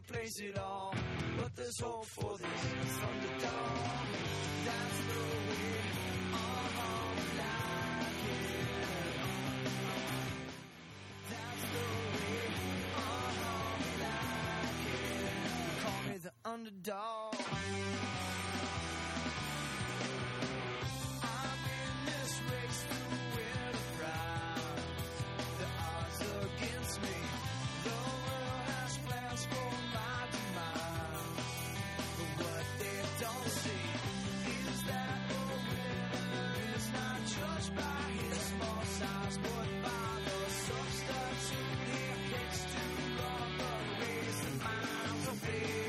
replace it all. But there's hope for this underdog. That's the way I like it. That's the way I like it. Call me the underdog. I'm in this race to win a prize. The odds are against me. The world has plans for my demise. But what they don't see is that a winner is not judged by his small size, but by the substitute he picks to run the race. The miles of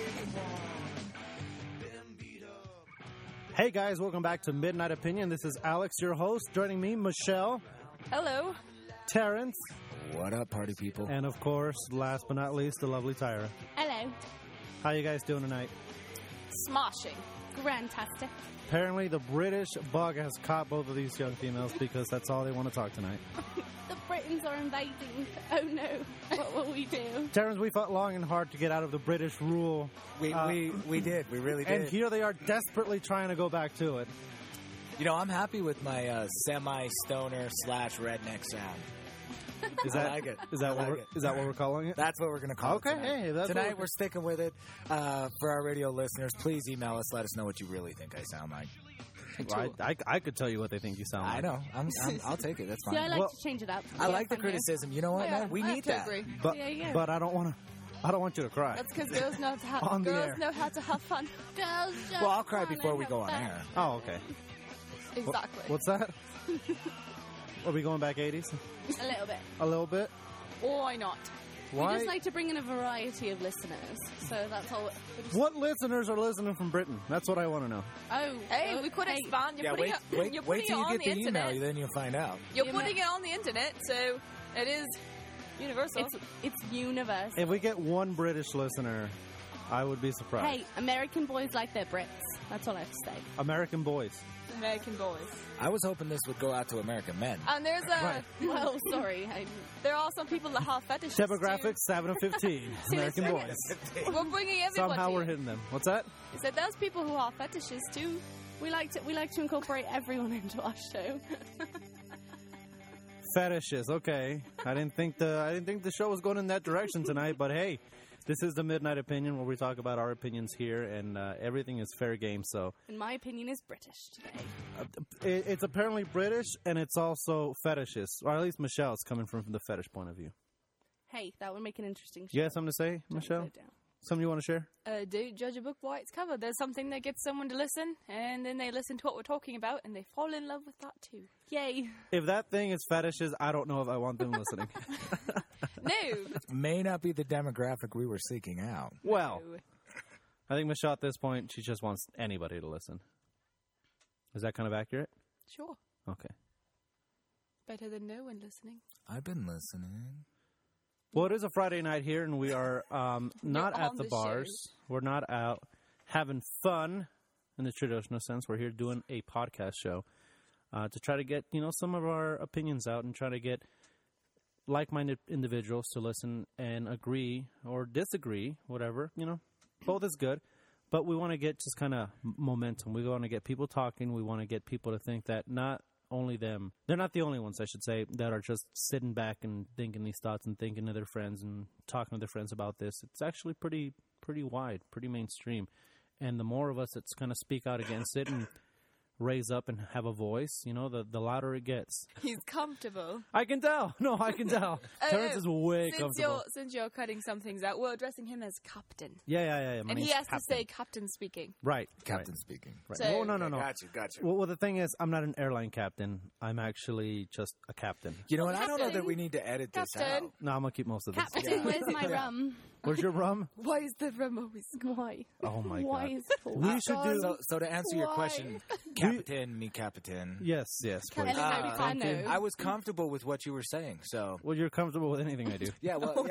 been beat up. Hey guys, welcome back to Midnight Opinion. This is Alex, your host. Joining me, Michelle, Hello. Terrence, What up, party people? and of course, last but not least, the lovely Tyra. Hello. How you guys doing tonight? Smashing. Grandtastic. Apparently, the British bug has caught both of these young females because that's all they want to talk tonight. The Britons are invading. Oh no. What will we do? Terrence, we fought long and hard to get out of the British rule, We did. We really did. and here they are desperately trying to go back to it. You know, I'm happy with my semi-stoner / redneck sound. Is I that, like it. Is that, I what, like we're, it. is that what we're calling it? That's what we're going to call Okay, it tonight. hey, that's tonight what- we're sticking with it. For our radio listeners, please email us. Let us know what you really think I sound like. Well, I could tell you what they think you sound like. I know. I'll take it. That's fine. See, I like Well, to change it up. I Yeah, like the fun here. criticism. You know what, Yeah, man? We I need have to that. agree. But Yeah, yeah. but I don't want you to cry. That's because girls know how On the air. girls know how to have fun. Girls just Well, I'll cry wanna before we have go on fun. air. Oh, okay. Exactly. What's that? Are we going back 80s? A little bit. A little bit? Why not? Why? We just like to bring in a variety of listeners. So that's all. What listeners are listening from Britain? That's what I want to know. Oh. Hey, we could hey. expand. You're Yeah, putting wait you're till putting it you on get the internet. email, then you'll find out. You're You putting it on the internet, so it is universal. It's universe. If we get one British listener, I would be surprised. Hey, American boys like their Brits. That's all I have to say. American boys. American boys. I was hoping this would go out to American men. And there's a Right. Well, sorry. there are some people that have fetishes. Demographics 7 to 15. American boys. Too. We're bringing everybody. Somehow we're hitting them. What's that? So there's people who have fetishes too. We like to incorporate everyone into our show. Fetishes. Okay. I didn't think the show was going in that direction tonight, but hey, this is the Midnight Opinion where we talk about our opinions here, and everything is fair game. So In my opinion, is British today. it's apparently British, and it's also fetishes, or at least Michelle's coming from the fetish point of view. Hey, that would make an interesting show. You got something to say, Michelle? Note it down. Something you want to share? Don't judge a book by its cover. There's something that gets someone to listen, and then they listen to what we're talking about, and they fall in love with that too. Yay. If that thing is fetishes, I don't know if I want them listening. No. May not be the demographic we were seeking out. Well, I think Michelle at this point, she just wants anybody to listen. Is that kind of accurate? Sure. Okay. Better than no one listening. I've been listening. Well, it is a Friday night here, and we are not You're at on the the bars. We're not out having fun in the traditional sense. We're here doing a podcast show to try to get some of our opinions out and try to get like-minded individuals to listen and agree or disagree, whatever. Both is good. But we want to get just kind of momentum. We want to get people talking. We want to get people to think that not only them, they're not the only ones, I should say, that are just sitting back and thinking these thoughts and thinking to their friends and talking to their friends about this. It's actually pretty wide, pretty mainstream. And the more of us that kind of speak out against it and raise up and have a voice, the louder it gets. He's comfortable. I can tell. No, I can tell. Terrence is way comfortable. Since you're cutting some things out, we're addressing him as captain. Yeah. My And he name's has Captain. to say captain speaking. Right. Captain speaking. Right. So- Oh, no. Got you. Well, the thing is, I'm not an airline captain. I'm actually just a captain. You know what? I don't know Captain. that we need to edit this Captain. out. No, I'm going to keep most of this. Captain, where's my rum? Where's your rum? Why is the rum always gone? Why? Oh, my Why God. is it full? We should do... So to answer your Why? question, Captain, me Captain. Yes, please. Hello, I was comfortable with what you were saying, so Well, you're comfortable with anything I do. yeah. Well,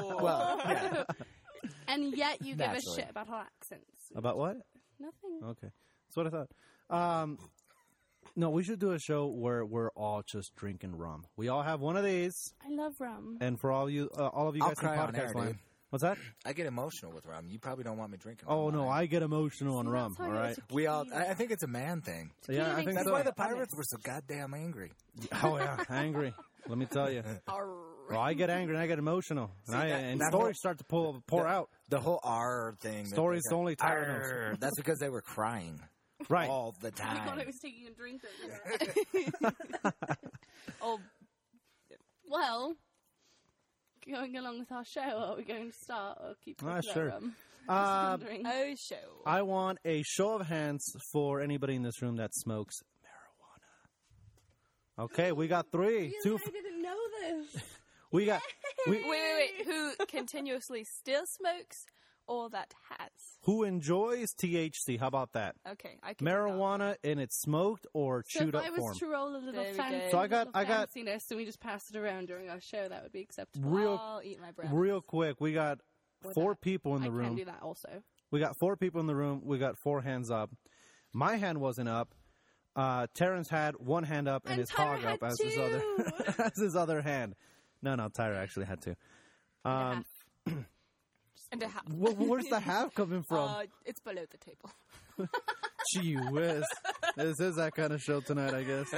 yeah. And yet you give a Naturally. shit about our accents. About what? Nothing. Okay. That's what I thought. No, we should do a show where we're all just drinking rum. We all have one of these, I love rum. and for all of you I'll guys in cry on podcast air, land, dude. What's that? I get emotional with rum. You probably don't want me drinking. Oh rum, no, right? I get emotional on rum. how All I know right. it's We all. I think it's a man thing. Yeah, I think That's so. why the pirates were so goddamn angry. Oh yeah, angry. Let me tell you. Well, I get angry and I get emotional, and that stories whole- start to pour out. The whole R thing. that Stories they got- only Tyra knows. Arr, that's because they were crying Right. all the I thought I time. was taking a drink over there. Oh, Well, going along with our show, are we going to start or keep talking about Sure. rum? Uh, Just wondering. oh, show. I want a show of hands for anybody in this room that smokes marijuana. Okay, we got three. Really? I didn't know this. We got. Wait. Who continuously still smokes or that has? Who enjoys THC? How about that? Okay, I can do that. Marijuana in its smoked or So chewed if up I was form. to roll a little There we fancy, go. So I got- fanciness and we just pass it around during our show, that would be acceptable. I'll eat my breath. Real quick, we got Or 4 that. people in I the can room. do that also. We got 4 people in the room. We got 4 hands up. My hand wasn't up. Terrence had 1 hand up and And his Tyra hog up had as his other 2. as his other hand. No, Tyra actually had 2. Half. And a half. Where's the half coming from? It's below the table. Gee whiz. This is that kind of show tonight, I guess.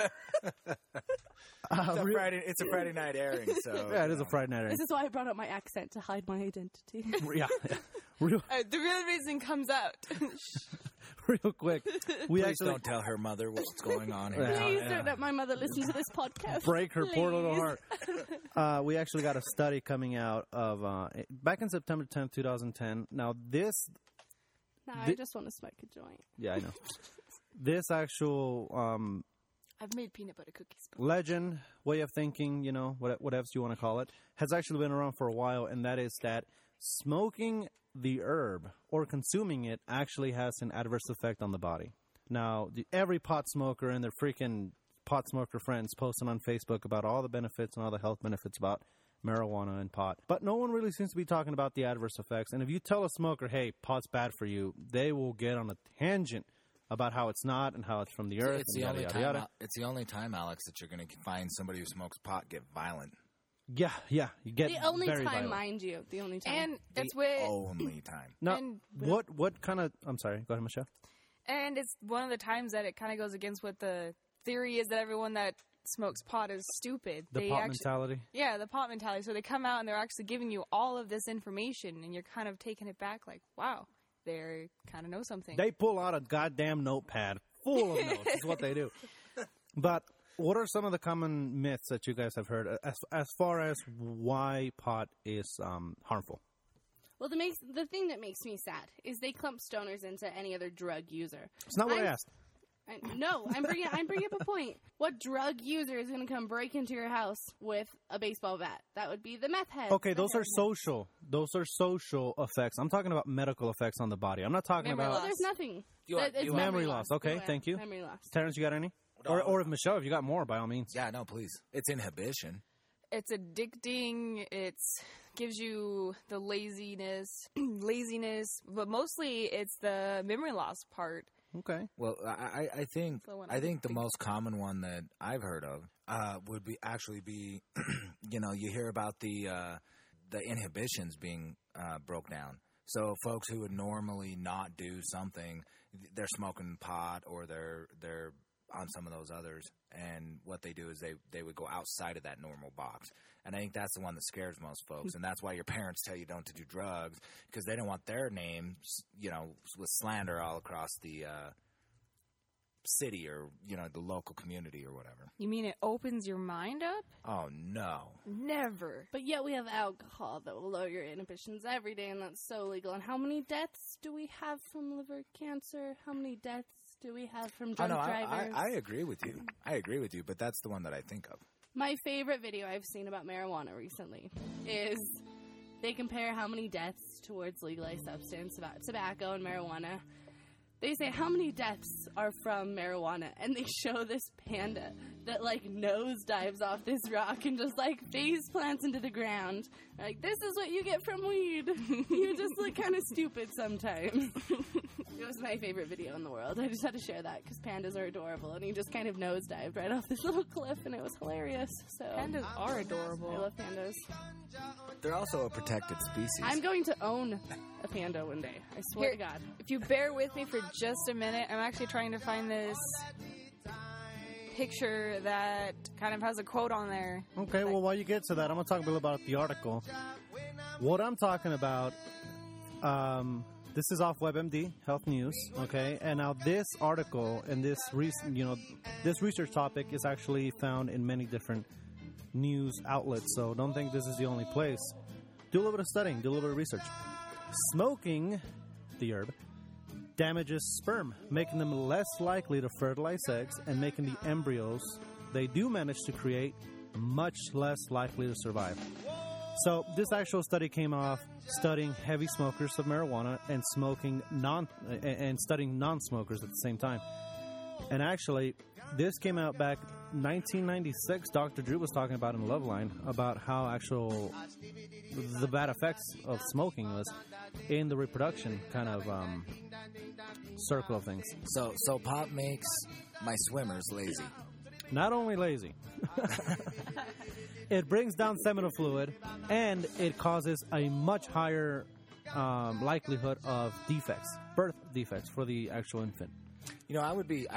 It's a Friday night airing, so Yeah, it is a Friday night. This is why I brought up my accent to hide my identity. Yeah. Real The real reason comes out. quick. We Please actually don't tell her mother what's going on here. Yeah. Please don't let my mother listen to this podcast. break her poor little Please. heart. We actually got a study coming out of back in September 10th, 2010. Now this, No, I just want to smoke a joint. yeah, I know. This actual I've made peanut butter cookies before. legend, way of thinking, whatever you want to call it, has actually been around for a while, and that is that smoking the herb or consuming it actually has an adverse effect on the body. Now, every pot smoker and their freaking pot smoker friends posting on Facebook about all the benefits and all the health benefits about marijuana and pot. But no one really seems to be talking about the adverse effects. And if you tell a smoker, hey, pot's bad for you, they will get on a tangent about how it's not and how it's from the earth It's and the yada, only yada, time. yada. It's the only time, Alex, that you're going to find somebody who smokes pot get violent. Yeah. You get The only very time, violent. mind you. The only time. And The it's where only time. Now, and- what kind of... I'm sorry. Go ahead, Michelle. and it's one of the times that it kind of goes against what the theory is that everyone that smokes pot is stupid. The They pot actually, mentality. Yeah, the pot mentality. So they come out and they're actually giving you all of this information, and you're kind of taking it back like, wow, they kind of know something. They pull out a goddamn notepad full of notes. Is what they do. But what are some of the common myths that you guys have heard as far as why pot is harmful? Well, the thing that makes me sad is they clump stoners into any other drug user. It's not what I asked. No, I'm bringing up a point. What drug user is going to come break into your house with a baseball bat? That would be the meth head. Okay, those are social. Those are social effects. I'm talking about medical effects on the body. I'm not talking Memory about Well, there's nothing. You are- It's you are- Memory loss. Okay, Yeah, thank you. Memory loss. Terrence, you got any? Or if Michelle, if you got more, by all means. Yeah, no, please. It's inhibition. It's addicting. It's gives you the laziness, but mostly it's the memory loss part. Okay. Well, I think So when I think the think- most common one that I've heard of would be you hear about the inhibitions being broke down. So folks who would normally not do something, they're smoking pot or they're on some of those others, and what they do is they would go outside of that normal box. And I think that's the one that scares most folks, and that's why your parents tell you don't to do drugs, because they don't want their names, with slander all across the city or the local community or whatever. You mean it opens your mind up? Oh no! Never. But yet we have alcohol that will lower your inhibitions every day, and that's so legal. And how many deaths do we have from liver cancer? How many deaths do we have from drunk drivers? I agree with you. I agree with you, but that's the one that I think of. My favorite video I've seen about marijuana recently is they compare how many deaths towards legalized substance, about tobacco and marijuana. They say how many deaths are from marijuana, and they show this panda that nose dives off this rock and just face plants into the ground. This is what you get from weed. You just look kind of stupid sometimes. It was my favorite video in the world. I just had to share that because pandas are adorable, and he just kind of nosedived right off this little cliff, and it was hilarious. So Pandas are I adorable. love pandas. They're also a protected species. I'm going to own a panda one day. I swear Here, to God. if you bear with me for just a minute, I'm actually trying to find this picture that kind of has a quote on there. Okay, well, while you get to that, I'm going to talk a little about the article. What I'm talking about, this is off WebMD, Health News, okay? And now this article and this this research topic is actually found in many different news outlets, so don't think this is the only place. Do a little bit of studying, do a little bit of research. Smoking, the herb, damages sperm, making them less likely to fertilize eggs and making the embryos they do manage to create much less likely to survive. So this actual study came off studying heavy smokers of marijuana and studying non-smokers at the same time. And actually, this came out back 1996. Dr. Drew was talking about in Loveline about how the bad effects of smoking was in the reproduction kind of circle of things. So pot makes my swimmers lazy. Not only lazy, it brings down seminal fluid, and it causes a much higher likelihood of birth defects for the actual infant. You know, I would be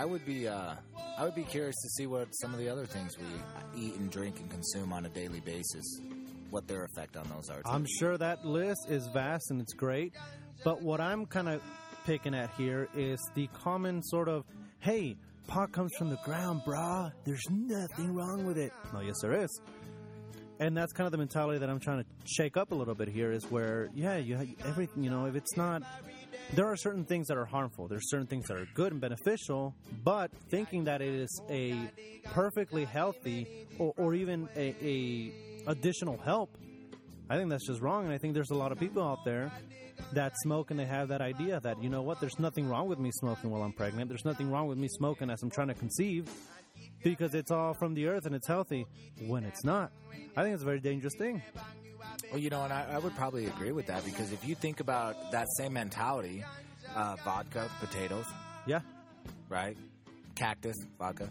curious to see what some of the other things we eat and drink and consume on a daily basis, what their effect on those are. Too. I'm sure that list is vast and it's great, but what I'm kind of picking at here is the common sort of, hey, pot comes from the ground, brah. There's nothing wrong with it. No, yes, there is. And that's kind of the mentality that I'm trying to shake up a little bit here is where, yeah, you have everything, if it's not, there are certain things that are harmful. There's certain things that are good and beneficial, but thinking that it is a perfectly healthy or even a additional help, I think that's just wrong. And I think there's a lot of people out there that smoke and they have that idea that, you know what, there's nothing wrong with me smoking while I'm pregnant. There's nothing wrong with me smoking as I'm trying to conceive because it's all from the earth and it's healthy when it's not. I think it's a very dangerous thing. Well, and I would probably agree with that because if you think about that same mentality, vodka, potatoes, yeah, right, cactus, vodka,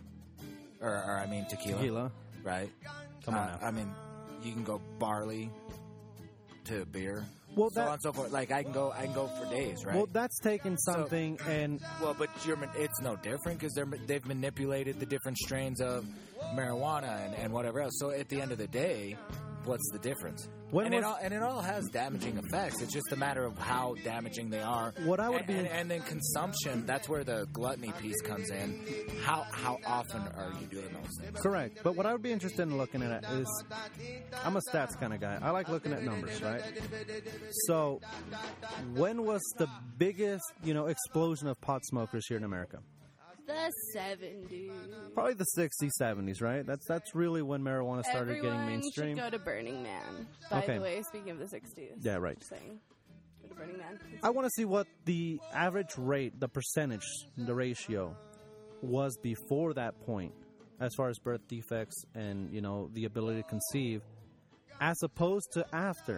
or I mean tequila, right? Come on now. I mean, you can go barley to beer. Well, so on and so forth. Like I can go for days, right? Well, that's taking something but it's no different because they've manipulated the different strains of marijuana and whatever else. So at the end of the day, what's the difference? It all has damaging effects. It's just a matter of how damaging they are. And then consumption. That's where the gluttony piece comes in. How often are you doing those things? Correct. But what I would be interested in looking at is, I'm a stats kind of guy. I like looking at numbers, right? So, when was the biggest, explosion of pot smokers here in America? The 70s. Probably the 60s, 70s, right? That's really when marijuana started getting mainstream. Everyone should go to Burning Man. By the way, speaking of the 60s. Yeah, right. Just saying. Go to Burning Man. I want to see what the average rate, the percentage, the ratio was before that point as far as birth defects and, the ability to conceive as opposed to after.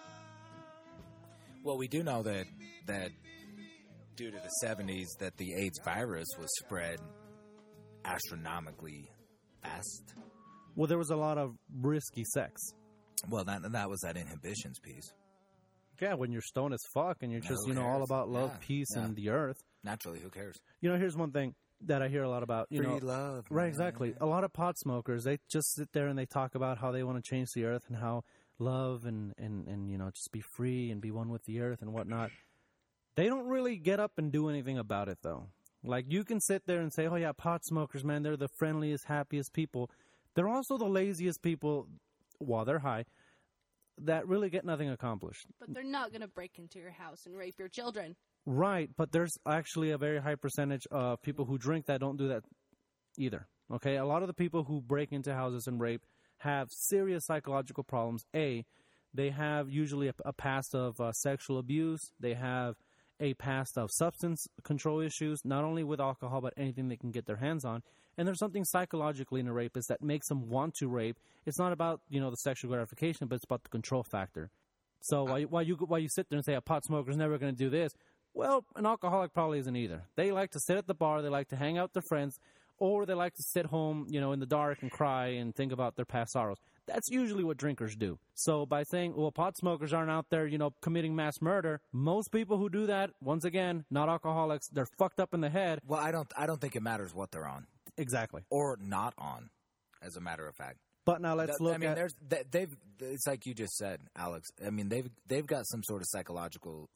Well, we do know that due to the 70s that the AIDS virus was spread astronomically fast. Well, there was a lot of risky sex. Well, that was that inhibitions piece. Yeah, when you're stoned as fuck and you're just, all about love, peace, and the earth. Naturally, who cares? Here's one thing that I hear a lot about. Free love. Right, man. Exactly. A lot of pot smokers, they just sit there and they talk about how they want to change the earth and how love and just be free and be one with the earth and whatnot. They don't really get up and do anything about it, though. Like, you can sit there and say, oh, yeah, pot smokers, man, they're the friendliest, happiest people. They're also the laziest people, while they're high, that really get nothing accomplished. But they're not going to break into your house and rape your children. Right, but there's actually a very high percentage of people who drink that don't do that either. Okay, a lot of the people who break into houses and rape have serious psychological problems. They have usually a past of sexual abuse. They have a past of substance control issues, not only with alcohol, but anything they can get their hands on. And there's something psychologically in a rapist that makes them want to rape. It's not about, the sexual gratification, but it's about the control factor. So while you sit there and say a pot smoker's never going to do this, Well, an alcoholic probably isn't either. They like to sit at the bar, they like to hang out with their friends, or they like to sit home, in the dark and cry and think about their past sorrows. That's usually what drinkers do. So by saying, well, pot smokers aren't out there, committing mass murder, most people who do that, once again, not alcoholics, they're fucked up in the head. Well, I don't think it matters what they're on. Exactly. Or not on, as a matter of fact. But now let's look at... it's like you just said, Alex. I mean, they've got some sort of psychological...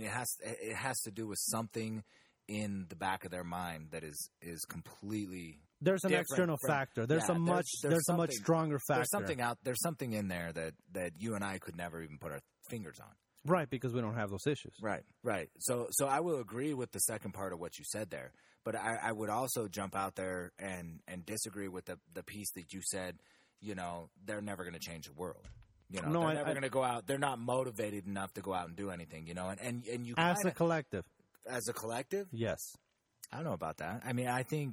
it has to do with something in the back of their mind that is completely... There's an external factor. There's a much stronger factor. There's something in there that you and I could never even put our fingers on. Right, because we don't have those issues. Right. So I will agree with the second part of what you said there, but I would also jump out there and disagree with the piece that you said. They're never going to change the world. They're never going to go out. They're not motivated enough to go out and do anything. And you as a collective. As a collective, yes. I don't know about that. I mean, I think.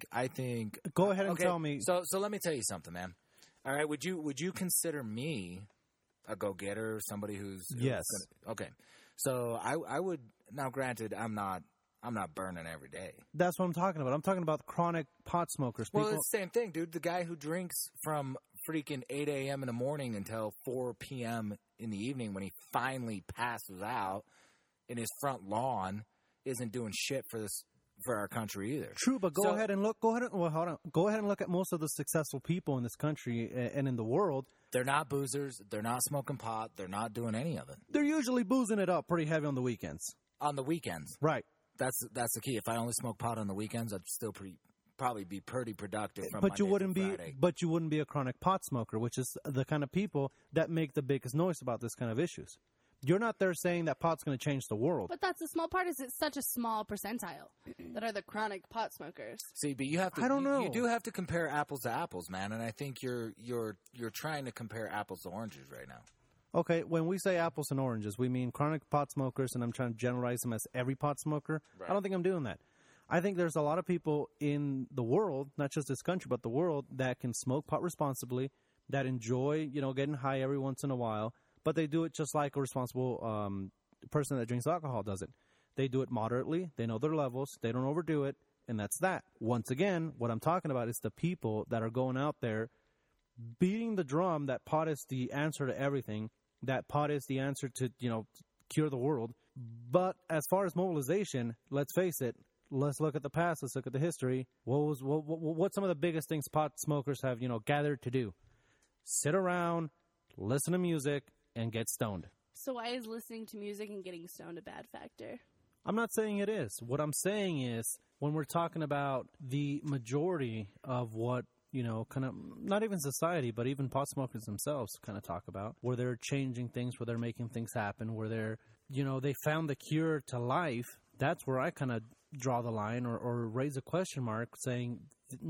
Go ahead and tell me. So let me tell you something, man. All right, would you consider me a go-getter, somebody who's yes? Okay, so I would. Now, granted, I'm not burning every day. That's what I'm talking about. I'm talking about chronic pot smokers. Well, it's the same thing, dude. The guy who drinks from freaking 8 a.m. in the morning until 4 p.m. in the evening when he finally passes out in his front lawn isn't doing shit for our country either. True, but go ahead and look. Hold on. Go ahead and look at most of the successful people in this country and in the world. They're not boozers. They're not smoking pot. They're not doing any of it. They're usually boozing it up pretty heavy on the weekends. On the weekends, right? That's the key. If I only smoke pot on the weekends, I'd still probably be pretty productive. From but Monday you wouldn't be a chronic pot smoker, which is the kind of people that make the biggest noise about this kind of issues. You're not there saying that pot's going to change the world. But that's a small part. It's such a small percentile that are the chronic pot smokers. See, but you have to. I don't know. You do have to compare apples to apples, man. And I think you're trying to compare apples to oranges right now. Okay, when we say apples and oranges, we mean chronic pot smokers, and I'm trying to generalize them as every pot smoker. Right. I don't think I'm doing that. I think there's a lot of people in the world, not just this country, but the world, that can smoke pot responsibly, that enjoy, getting high every once in a while, but they do it just like a responsible person that drinks alcohol does it. They do it moderately. They know their levels. They don't overdo it, and that's that. Once again, what I'm talking about is the people that are going out there beating the drum that pot is the answer to everything, that pot is the answer to, cure the world. But as far as mobilization, let's face it, let's look at the past, let's look at the history. What's some of the biggest things pot smokers have, gathered to do? Sit around, listen to music, and get stoned. So why is listening to music and getting stoned a bad factor? I'm not saying it is. What I'm saying is, when we're talking about the majority of what, kind of, not even society, but even pot smokers themselves kind of talk about, where they're changing things, where they're making things happen, where they're, they found the cure to life. That's where I kind of draw the line or raise a question mark saying,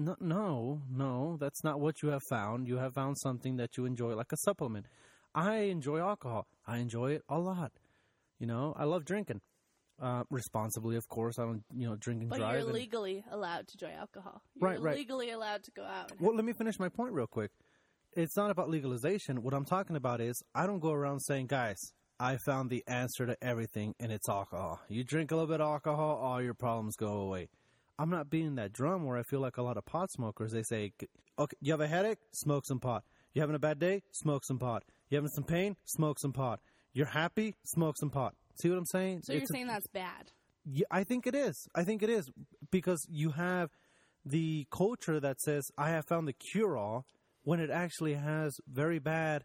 no, that's not what you have found. You have found something that you enjoy, like a supplement. I enjoy alcohol. I enjoy it a lot. I love drinking. Responsibly, of course. I don't, drink and drive. But you're legally allowed to enjoy alcohol. You're legally allowed to go out. Well, let me finish my point real quick. It's not about legalization. What I'm talking about is I don't go around saying, guys, I found the answer to everything, and it's alcohol. You drink a little bit of alcohol, all your problems go away. I'm not beating that drum where I feel like a lot of pot smokers, they say, okay, you have a headache? Smoke some pot. You having a bad day? Smoke some pot. You having some pain? Smoke some pot. You're happy? Smoke some pot. See what I'm saying? So you're saying that's bad? Yeah, I think it is. Because you have the culture that says, I have found the cure-all, when it actually has very bad,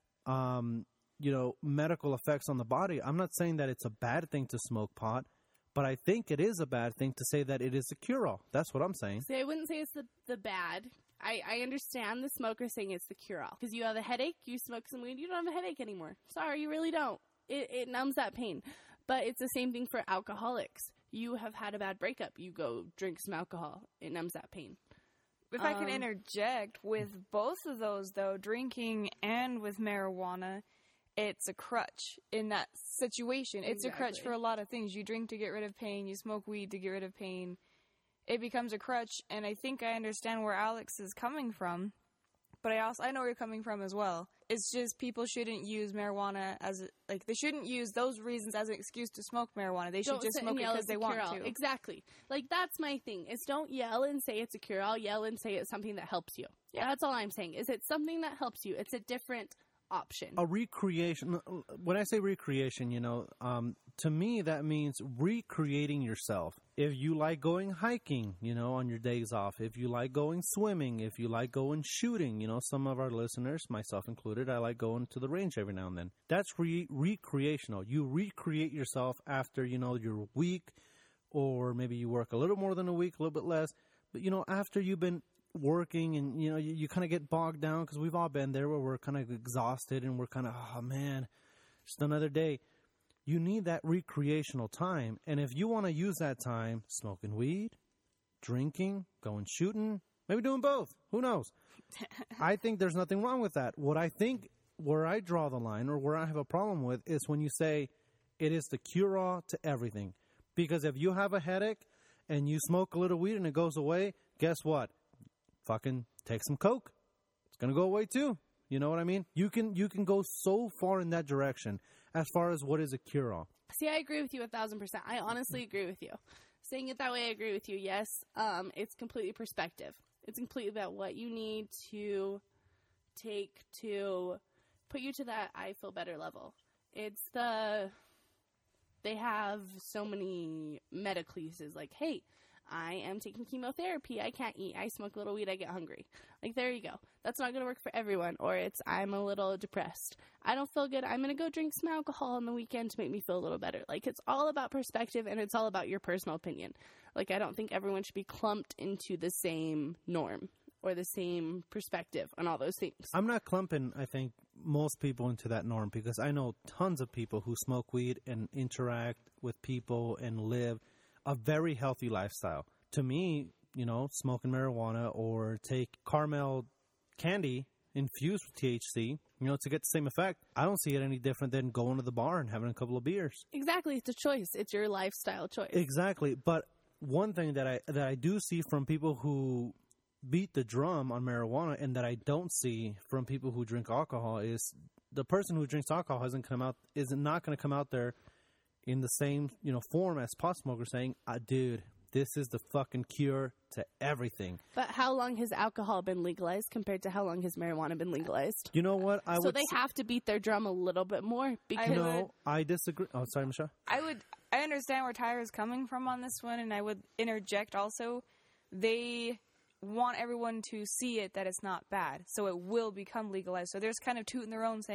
medical effects on the body. I'm not saying that it's a bad thing to smoke pot, but I think it is a bad thing to say that it is a cure-all. That's what I'm saying. See, I wouldn't say it's the bad. I understand the smoker saying it's the cure-all. Because you have a headache, you smoke some weed, you don't have a headache anymore. Sorry, you really don't. It numbs that pain. But it's the same thing for alcoholics. You have had a bad breakup. You go drink some alcohol. It numbs that pain. If I can interject, with both of those, though, drinking and with marijuana, it's a crutch in that situation. It's a crutch for a lot of things. You drink to get rid of pain. You smoke weed to get rid of pain. It becomes a crutch, and I think I understand where Alex is coming from. but I know where you're coming from as well. It's just people shouldn't use marijuana they shouldn't use those reasons as an excuse to smoke marijuana. They should just smoke it because they want to. Exactly. Like, that's my thing, is don't yell and say it's a cure-all. Yell and say it's something that helps you. Yeah. That's all I'm saying, is it's something that helps you. It's a different option. A recreation. When I say recreation, to me that means recreating yourself. If you like going hiking, on your days off, if you like going swimming, if you like going shooting, some of our listeners, myself included, I like going to the range every now and then. That's recreational. You recreate yourself after, your week, or maybe you work a little more than a week, a little bit less. But, after you've been working and, you kind of get bogged down, because we've all been there where we're kind of exhausted and we're kind of, oh, man, just another day. You need that recreational time. And if you want to use that time smoking weed, drinking, going shooting, maybe doing both, who knows? I think there's nothing wrong with that. What I think, where I draw the line or where I have a problem with, is when you say it is the cure-all to everything. Because if you have a headache and you smoke a little weed and it goes away, guess what? Fucking take some Coke. It's going to go away too. You know what I mean? You can go so far in that direction as far as what is a cure-all. See, I agree with you 1,000%. I honestly agree with you. Saying it that way, I agree with you. Yes, it's completely perspective. It's completely about what you need to take to put you to that I feel better level. They have so many metacleses, like, hey, I am taking chemotherapy, I can't eat, I smoke a little weed, I get hungry. Like, there you go. That's not going to work for everyone. Or it's, I'm a little depressed, I don't feel good, I'm going to go drink some alcohol on the weekend to make me feel a little better. Like, it's all about perspective, and it's all about your personal opinion. Like, I don't think everyone should be clumped into the same norm or the same perspective on all those things. I'm not clumping, I think, most people into that norm, because I know tons of people who smoke weed and interact with people and live a very healthy lifestyle. To me, smoking marijuana or take caramel candy infused with THC, to get the same effect, I don't see it any different than going to the bar and having a couple of beers. Exactly. It's a choice. It's your lifestyle choice. Exactly. But one thing that I do see from people who beat the drum on marijuana, and that I don't see from people who drink alcohol, is the person who drinks alcohol is not going to come out there in the same, form as pot smokers saying, dude, this is the fucking cure to everything. But how long has alcohol been legalized compared to how long has marijuana been legalized? You know what? So they have to beat their drum a little bit more, because... I disagree. Oh, sorry, Michelle. I understand where Tyler is coming from on this one, and I would interject also. They want everyone to see it that it's not bad, so it will become legalized. So there's kind of tooting their own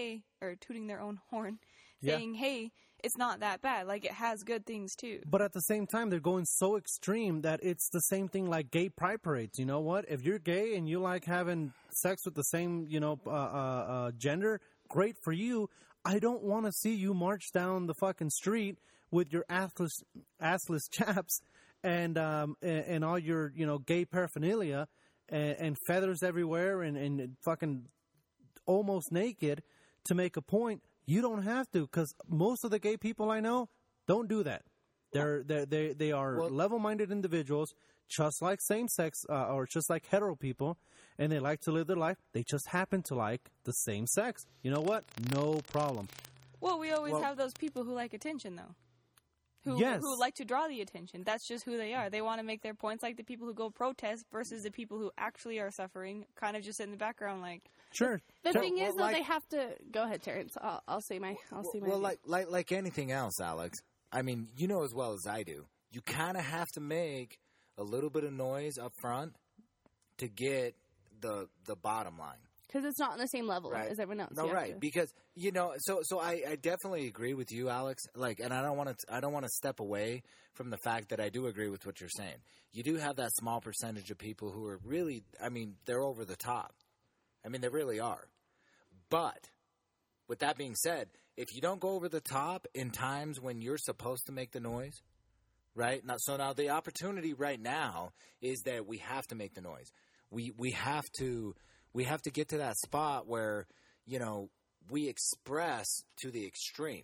horn, saying, hey, it's not that bad. Like, it has good things too. But at the same time, they're going so extreme that it's the same thing like gay pride parades. You know what? If you're gay and you like having sex with the same, gender, great for you. I don't want to see you march down the fucking street with your assless chaps and all your, gay paraphernalia and feathers everywhere and fucking almost naked to make a point. You don't have to, because most of the gay people I know don't do that. They are level-minded individuals, just like same-sex or just like hetero people, and they like to live their life. They just happen to like the same sex. You know what? No problem. Well, we always have those people who like attention, though. Who like to draw the attention. That's just who they are. They want to make their points, like the people who go protest versus the people who actually are suffering, kind of just in the background, like... Sure. The thing is, though, they have to... Go ahead, Terrence. I'll say my... Well, like anything else, Alex, I mean, you know as well as I do, you kind of have to make a little bit of noise up front to get the bottom line. Because it's not on the same level as everyone else. No, right. Because, so I definitely agree with you, Alex. Like, and I don't want to step away from the fact that I do agree with what you're saying. You do have that small percentage of people who are really, they're over the top. They really are. But with that being said, if you don't go over the top in times when you're supposed to make the noise, right? Now the opportunity right now is that we have to make the noise. We have to get to that spot where, we express to the extreme.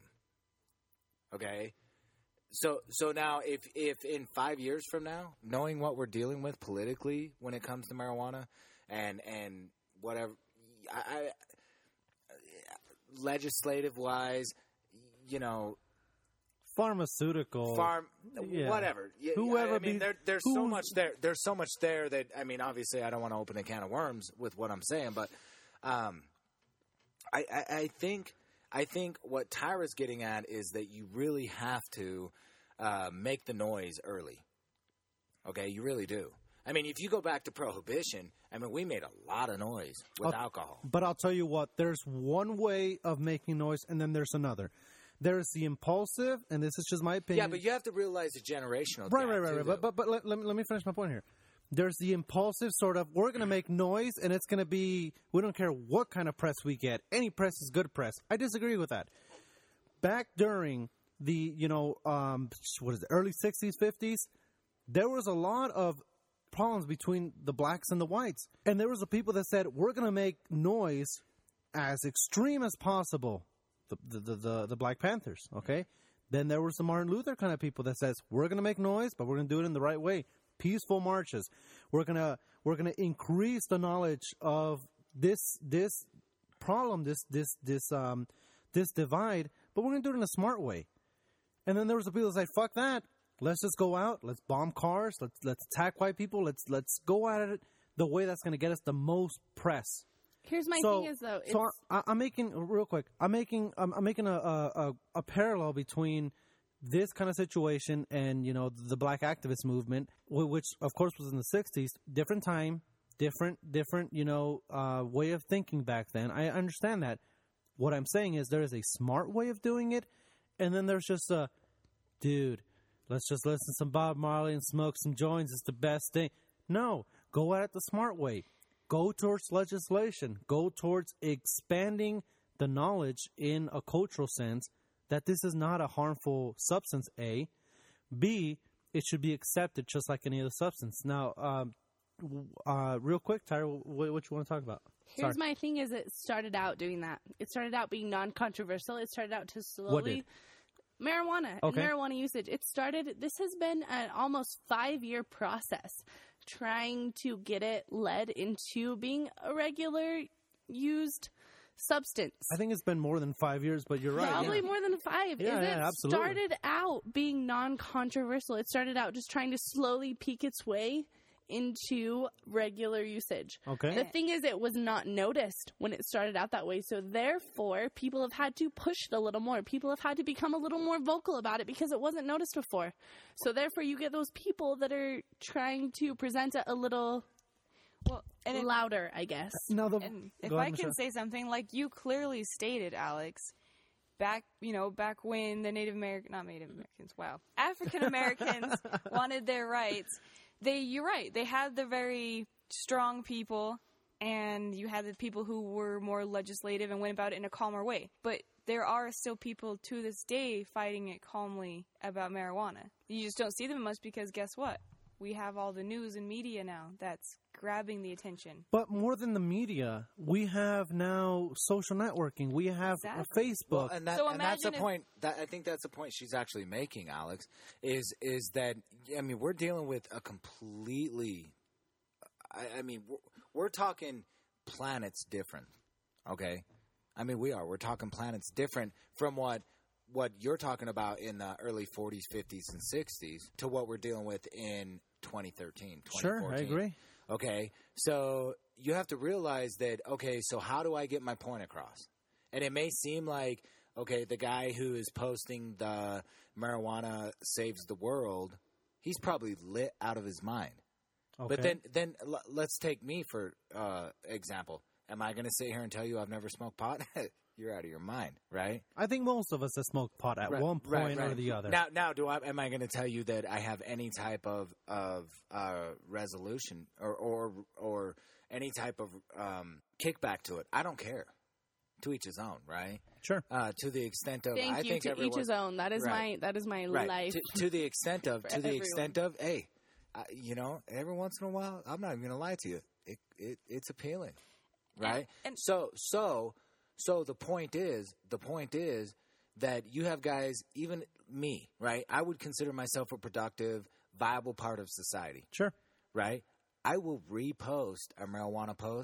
Okay? So now if in 5 years from now, knowing what we're dealing with politically when it comes to marijuana and whatever. Legislative wise, pharmaceutical, whatever. Whoever. There's so much there. There's so much there that obviously, I don't want to open a can of worms with what I'm saying, but I think what Tyra's getting at is that you really have to make the noise early. Okay, you really do. I mean, if you go back to Prohibition, we made a lot of noise with alcohol. But I'll tell you what, there's one way of making noise, and then there's another. There's the impulsive, and this is just my opinion. Yeah, but you have to realize the generational gap. Right. But let me finish my point here. There's the impulsive sort of, we're going to make noise, and it's going to be, we don't care what kind of press we get. Any press is good press. I disagree with that. Back during the, early 60s, 50s, there was a lot of problems between the blacks and the whites. And there was the people that said, we're going to make noise as extreme as possible. The Black Panthers, okay? Then there was the Martin Luther kind of people that says, we're going to make noise, but we're going to do it in the right way. Peaceful marches. We're gonna increase the knowledge of this problem, this divide, but we're gonna do it in a smart way. And then there was the people that say, fuck that. Let's just go out. Let's bomb cars. Let's attack white people. Let's go at it the way that's going to get us the most press. Here's my thing is though. I'm making real quick. I'm making a parallel between this kind of situation and the black activist movement, which of course was in the 60s. Different time, different way of thinking back then. I understand that. What I'm saying is there is a smart way of doing it, and then there's just a dude. Let's just listen to some Bob Marley and smoke some joints. It's the best thing. No, go at it the smart way. Go towards legislation. Go towards expanding the knowledge in a cultural sense that this is not a harmful substance, A. B, it should be accepted just like any other substance. Now, real quick, Tyra, what you want to talk about? Here's my thing is it started out doing that. It started out being non-controversial. It started out to slowly... What did? Marijuana and marijuana usage. This has been an almost 5-year process trying to get it led into being a regular used substance. I think it's been more than 5 years, but you're right. Probably more than 5. Yeah, absolutely. It started out being non-controversial. It started out just trying to slowly peek its way into regular usage. Okay. The thing is, it was not noticed when it started out that way. So therefore, people have had to push it a little more. People have had to become a little more vocal about it because it wasn't noticed before. So therefore, you get those people that are trying to present it a little louder, I guess. If I can say something, like you clearly stated, Alex, back when the African Americans wanted their rights, you're right, they had the very strong people, and you had the people who were more legislative and went about it in a calmer way. But there are still people to this day fighting it calmly about marijuana. You just don't see them much because guess what? We have all the news and media now that's grabbing the attention. But more than the media, we have now social networking. We have Facebook. Well, and that's a point. I think that's the point she's actually making, Alex, is that, we're dealing with a completely, we're talking planets different, okay? We are. We're talking planets different from what you're talking about in the early 40s, 50s, and 60s to what we're dealing with in 2013, 2014. Sure, I agree. Okay, so you have to realize that, so how do I get my point across? And it may seem like, the guy who is posting the marijuana saves the world, he's probably lit out of his mind. Okay. But then let's take me for example. Am I going to sit here and tell you I've never smoked pot? You're out of your mind, right? I think most of us have smoked pot at one point or the other. Now, am I going to tell you that I have any type of resolution or any type of kickback to it? I don't care. To each his own, right? Sure. To the extent of, I think to each his own. That is my life. To the extent of, hey, every once in a while, I'm not even going to lie to you. It's appealing, right? And so the point is that you have guys, even me, right? I would consider myself a productive, viable part of society. Sure. Right? I will repost a marijuana post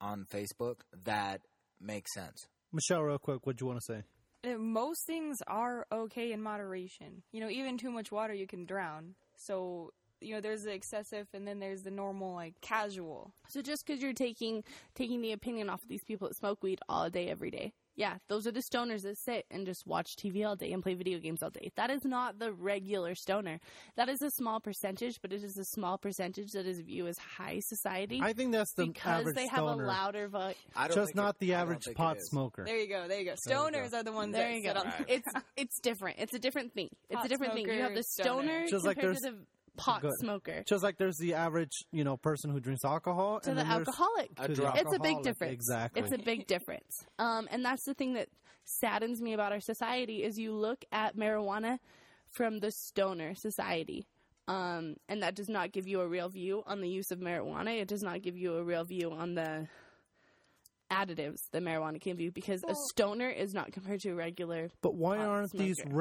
on Facebook that make sense. Michelle, real quick, what do you want to say? Most things are okay in moderation. You know, even too much water you can drown. So, you know, there's the excessive and then there's the normal, like, casual. So just because you're taking the opinion off of these people that smoke weed all day, every day. Yeah, those are the stoners that sit and just watch TV all day and play video games all day. That is not the regular stoner. That is a small percentage, but it is a small percentage that is viewed as high society. I think that's the because average they have stoner. a louder voice. Just not the average pot smoker. There you go. Stoners are the ones There that you go. sit on It's different. It's a different thing. It's Pot a different thing. You have the smoker, stoner Just like compared to there's- the pot Good. smoker. Just like there's the average, you know, person who drinks alcohol. To and the then there's- alcoholic. to the It's a big alcoholic. difference. Exactly. It's a big difference. And that's the thing that saddens me about our society is you look at marijuana from the stoner society. And that does not give you a real view on the use of marijuana. It does not give you a real view on the additives that marijuana can be because a stoner is not compared to a regular. But why pot aren't these smoker.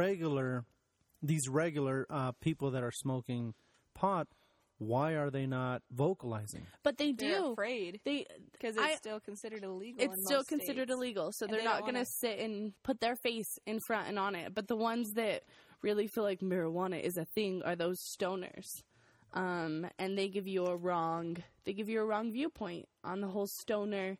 regular people that are smoking pot? Why are they not vocalizing? But they They're do. afraid They because it's still considered illegal. It's in still most considered states. illegal, so And they're they not don't going to wanna- sit and put their face in front and on it. But the ones that really feel like marijuana is a thing are those stoners, and they give you a wrong viewpoint on the whole stoner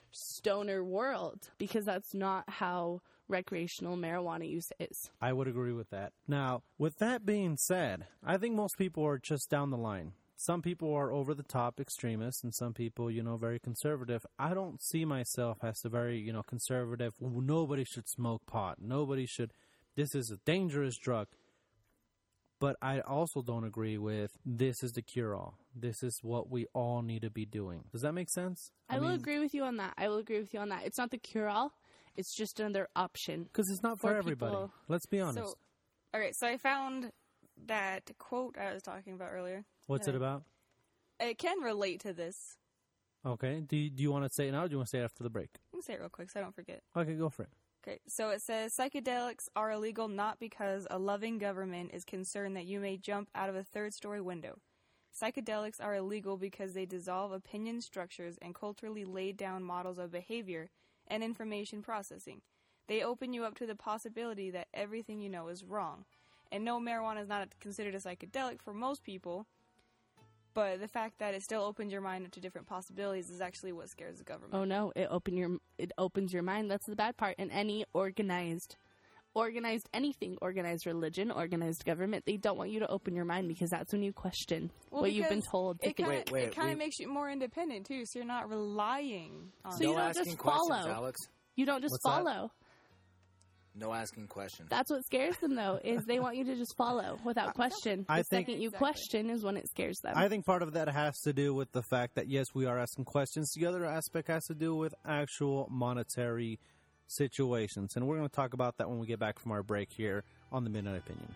world because that's not how recreational marijuana use is. I would agree with that. Now, with that being said, I think most people are just down the line. Some people are over the top extremists and some people, you know, very conservative. I don't see myself as a very, you know, conservative. Nobody should smoke pot. Nobody should. This is a dangerous drug. But I also don't agree with this is the cure-all. This is what we all need to be doing. Does that make sense? I will agree with you on that. It's not the cure-all. It's just another option. Because it's not for For everybody. people- Let's be honest. So, okay, so I found that quote I was talking about earlier. What's it about? It can relate to this. Okay. Do you want to say it now or do you want to say it after the break? Let me say it real quick so I don't forget. Okay, go for it. Okay, so it says psychedelics are illegal not because a loving government is concerned that you may jump out of a third-story window. Psychedelics are illegal because they dissolve opinion structures and culturally laid down models of behavior and information processing. They open you up to the possibility that everything you know is wrong. And no, marijuana is not considered a psychedelic for most people, but the fact that it still opens your mind up to different possibilities is actually what scares the government. Oh no, it opens your mind. That's the bad part. In any organized anything, organized religion, organized government, they don't want you to open your mind because that's when you question what you've been told. It kind Wait, of makes you more independent too, so you're not relying on. So you No don't asking just questions, follow. Alex. You don't just What's that? follow. No asking questions. That's what scares them, though, is they want you to just follow without question. I The think- second you Exactly. question is when it scares them. I think part of that has to do with the fact that, yes, we are asking questions. The other aspect has to do with actual monetary situations. And we're going to talk about that when we get back from our break here on the Midnight Opinion.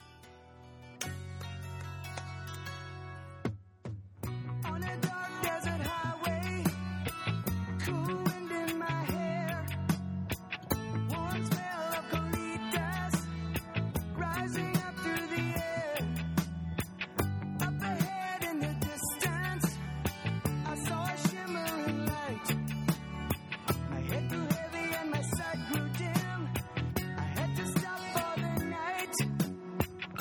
On a dark desert highway, cool wind in my hair, warm smell of colitas rising up through the air. Up ahead in the distance, I saw a shimmering light. My head grew heavy and my sight grew dim. I had to stop for the night.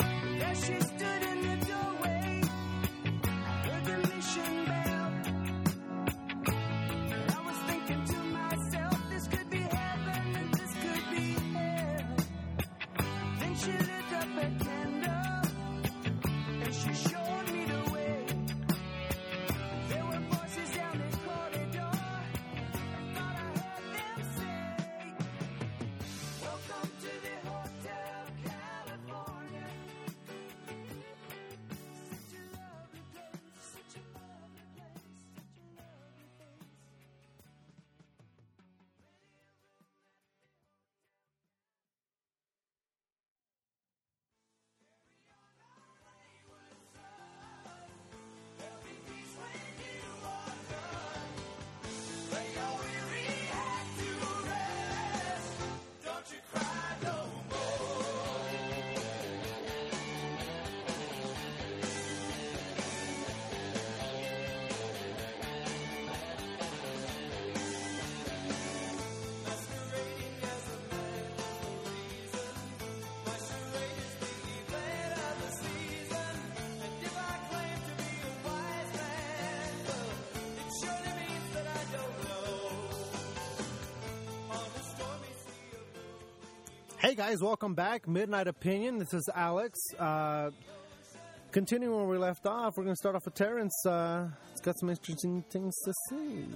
Hey guys, welcome back. Midnight Opinion. This is Alex. Continuing where we left off, we're going to start off with Terrence. It's got some interesting things to say.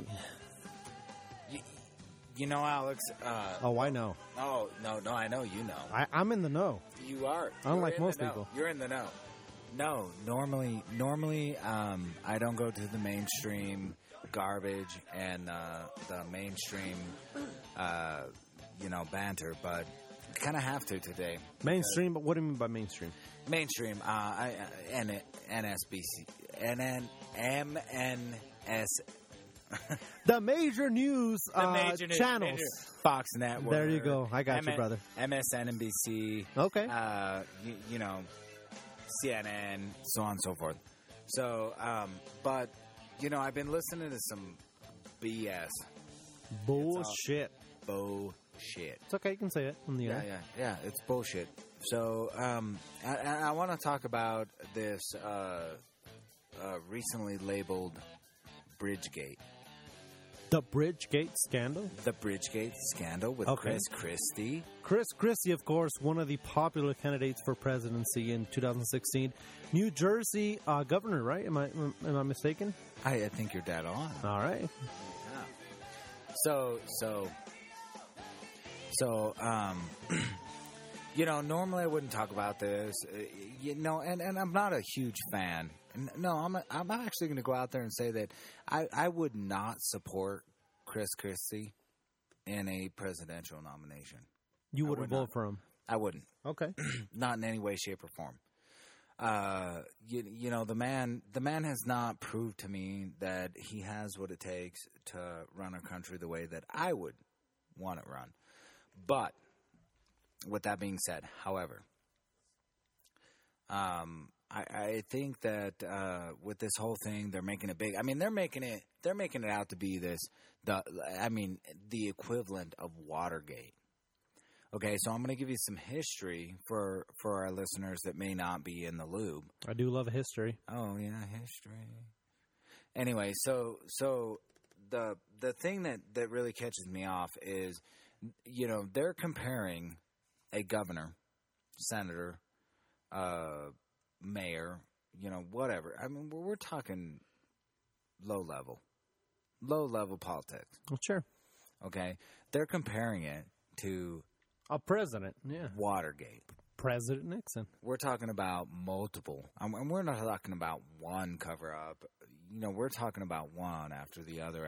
You know, Alex. I know. Oh, no, I know you know. I'm in the know. You are. Unlike most people. You're in the know. No, normally, I don't go to the mainstream garbage and the mainstream, banter, but kind of have to today. Mainstream, but what do you mean by mainstream? Mainstream, NSBC, MNS. The major news channels. Major Fox Network. There you go. I got you, brother. MSNBC. Okay. CNN, so on and so forth. So, but, I've been listening to some BS. Bullshit. Bullshit. It's okay. You can say it on the air. Yeah. It's bullshit. So, I want to talk about this recently labeled Bridgegate. The Bridgegate scandal? The Bridgegate scandal with Chris Christie. Chris Christie, of course, one of the popular candidates for presidency in 2016. New Jersey governor, right? Am I mistaken? I think you're dead on. All right. Yeah. So, normally I wouldn't talk about this, and I'm not a huge fan. No, I'm actually going to go out there and say that I would not support Chris Christie in a presidential nomination. You wouldn't vote for him? I wouldn't. Okay. Not in any way, shape, or form. The man has not proved to me that he has what it takes to run a country the way that I would want it run. But with that being said, however, I think that with this whole thing, they're making it big. I mean, they're making it out to be the equivalent of Watergate. Okay, so I'm going to give you some history for our listeners that may not be in the loop. I do love history. Oh yeah, history. Anyway, so the thing that really catches me off is, they're comparing a governor, senator, mayor, whatever. I mean, we're talking low level politics. Well, sure. Okay, they're comparing it to a president. Yeah, Watergate. President Nixon. We're talking about multiple. And we're not talking about one cover up. We're talking about one after the other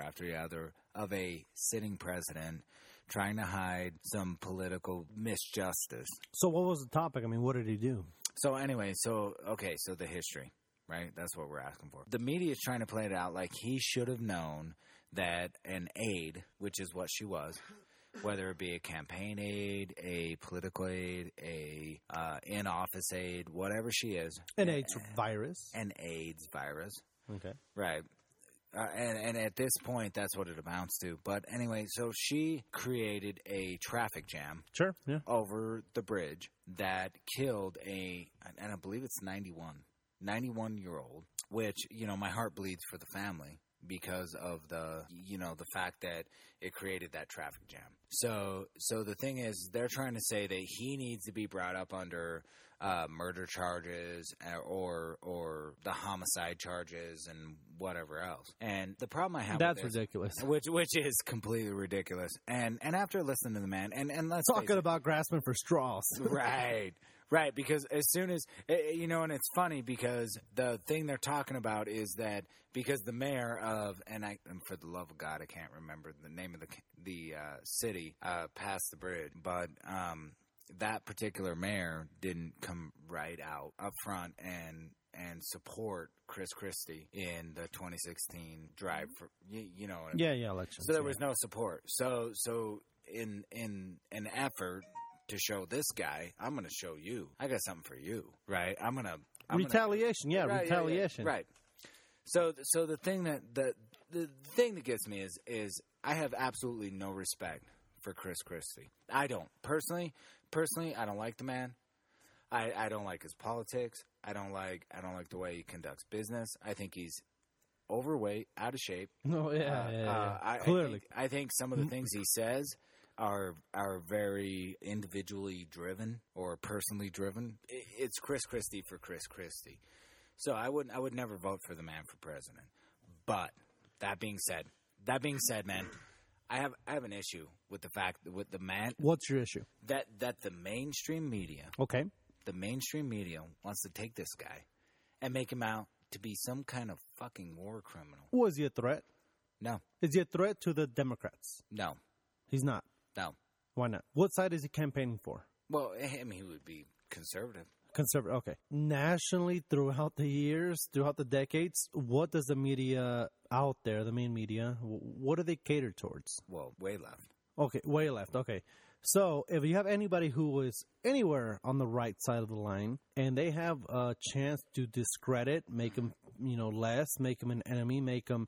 of a sitting president trying to hide some political misjustice. So what was the topic? I mean, what did he do? So anyway, so the history, right? That's what we're asking for. The media is trying to play it out like he should have known that an aide, which is what she was, whether it be a campaign aide, a political aide, a in-office aide, whatever she is. An AIDS virus. An AIDS virus. Okay. Right. And at this point, that's what it amounts to. But anyway, so she created a traffic jam. Sure, yeah. Over the bridge that killed and I believe it's 91-year-old, which, my heart bleeds for the family because of the fact that it created that traffic jam. So the thing is, they're trying to say that he needs to be brought up under murder charges or the homicide charges and whatever else. And the problem I have that's with this, ridiculous. Which is completely ridiculous. And after listening to the man, and let's talking about grasping for straws. Right, because as soon as, and it's funny because the thing they're talking about is that because the mayor of, and for the love of God, I can't remember the name of the city past the bridge, but that particular mayor didn't come right out up front and support Chris Christie in the 2016 drive for, election. So there was no support. So in an effort to show this guy, I'm going to show you. I got something for you, right? Retaliation, retaliation. Right. So the thing the thing that gets me is I have absolutely no respect for Chris Christie. I don't personally. I don't like the man. I don't like his politics. I don't like the way he conducts business. I think he's overweight, out of shape. Oh yeah. Clearly, I think some of the things he says are very individually driven or personally driven. It's Chris Christie for Chris Christie. So I would never vote for the man for president. But that being said, man, I have an issue with the fact that with the man. What's your issue? That the mainstream media. Okay. The mainstream media wants to take this guy and make him out to be some kind of fucking war criminal. Was he a threat? No. Is he a threat to the Democrats? No. He's not. No. Why not? What side is he campaigning for? Well, I mean, he would be conservative. Conservative. Okay. Nationally, throughout the years, throughout the decades, what does the media out there, the main media, what do they cater towards? Well, way left. Okay, way left. Okay. So if you have anybody who is anywhere on the right side of the line and they have a chance to discredit, make them, less, make them an enemy, make them,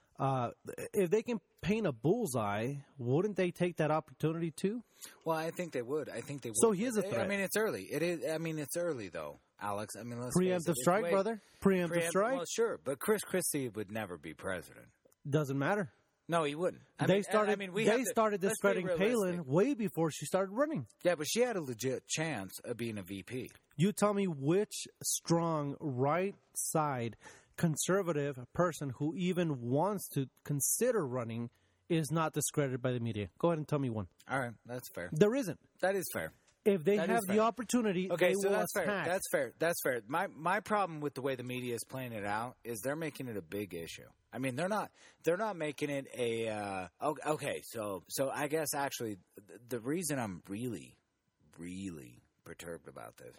if they can paint a bullseye, wouldn't they take that opportunity too? Well, I think they would. So he is a threat. I mean, it's early. It is. I mean, it's early though, Alex. I mean, let's preemptive strike, brother. Preemptive strike. Well, sure, but Chris Christie would never be president. Doesn't matter. No, he wouldn't. They started discrediting Palin way before she started running. Yeah, but she had a legit chance of being a VP. You tell me which strong right side conservative person who even wants to consider running is not discredited by the media. Go ahead and tell me one. All right, that's fair. There isn't. That is fair. If they have the opportunity, okay, they so will that's attack. fair. That's fair. My problem with the way the media is playing it out is they're making it a big issue. I mean, they're not making it a okay. So I guess actually the reason I'm really perturbed about this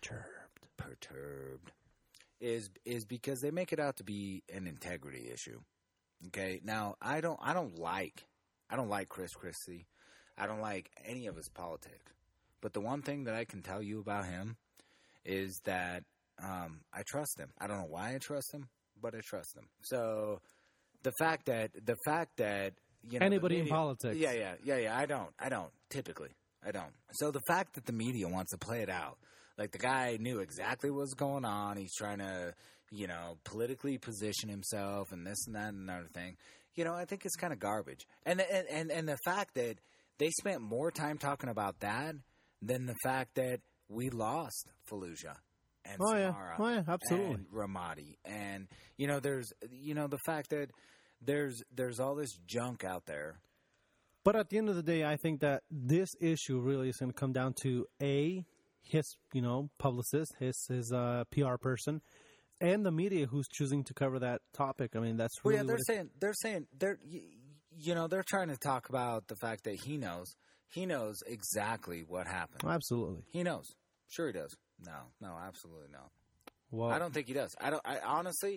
perturbed is because they make it out to be an integrity issue. Okay, now I don't like Chris Christie. I don't like any of his politics. But the one thing that I can tell you about him is that I trust him. I don't know why I trust him, but I trust him. So the fact that anybody in politics, yeah, I don't typically. So the fact that the media wants to play it out like the guy knew exactly what was going on, he's trying to politically position himself and this and that and another thing. I think it's kind of garbage. And the fact that they spent more time talking about that than the fact that we lost Fallujah and Samara absolutely. and Ramadi. And, there's, the fact that there's all this junk out there. But at the end of the day, I think that this issue really is going to come down to his, publicist, his PR person, and the media who's choosing to cover that topic. I mean, that's really they're trying to talk about the fact that he knows exactly what happened. Absolutely. He knows. Sure he does. No, absolutely not. Well, I don't think he does. I honestly,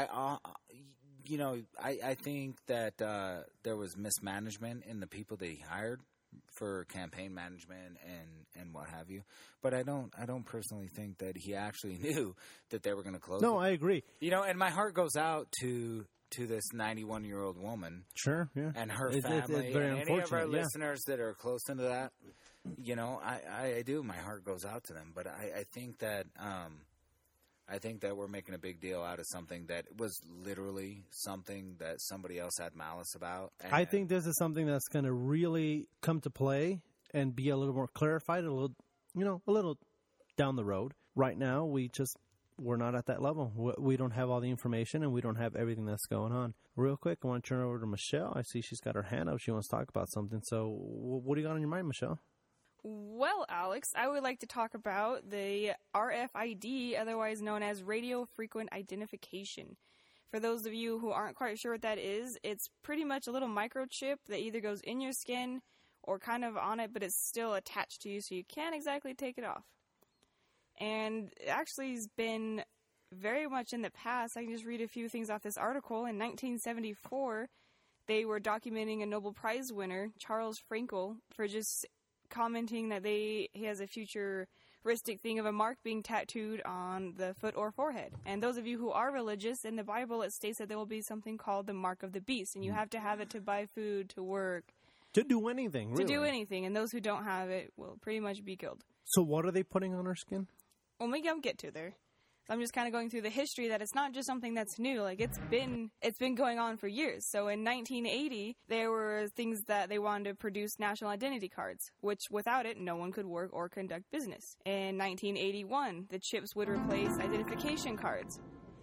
I think that there was mismanagement in the people that he hired for campaign management and what have you. But I don't personally think that he actually knew that they were going to close. No, I agree. And my heart goes out to this 91-year-old woman. Sure, yeah. And her family. It's very and unfortunate. Any of our yeah. listeners that are close into that, I do. My heart goes out to them. But I think that we're making a big deal out of something that was literally something that somebody else had malice about. I think this is something that's going to really come to play and be a little more clarified, a little down the road. Right now, we're not at that level. We don't have all the information, and we don't have everything that's going on. Real quick, I want to turn over to Michelle. I see she's got her hand up. She wants to talk about something. So what do you got on your mind, Michelle? Well, Alex, I would like to talk about the RFID, otherwise known as Radio Frequent Identification. For those of you who aren't quite sure what that is, it's pretty much a little microchip that either goes in your skin or kind of on it, but it's still attached to you, so you can't exactly take it off. And it actually has been very much in the past. I can just read a few things off this article. In 1974, they were documenting a Nobel Prize winner, Charles Frankel, for just commenting that he has a futuristic thing of a mark being tattooed on the foot or forehead. And those of you who are religious, in the Bible it states that there will be something called the mark of the beast, and you have to have it to buy food, to work. To do anything, really. To do anything, and those who don't have it will pretty much be killed. So what are they putting on our skin? Well, maybe I'll get to there. I'm just kind of going through the history that it's not just something that's new. Like it's been going on for years. So in 1980, there were things that they wanted to produce national identity cards, which without it, no one could work or conduct business. In 1981, the chips would replace identification cards.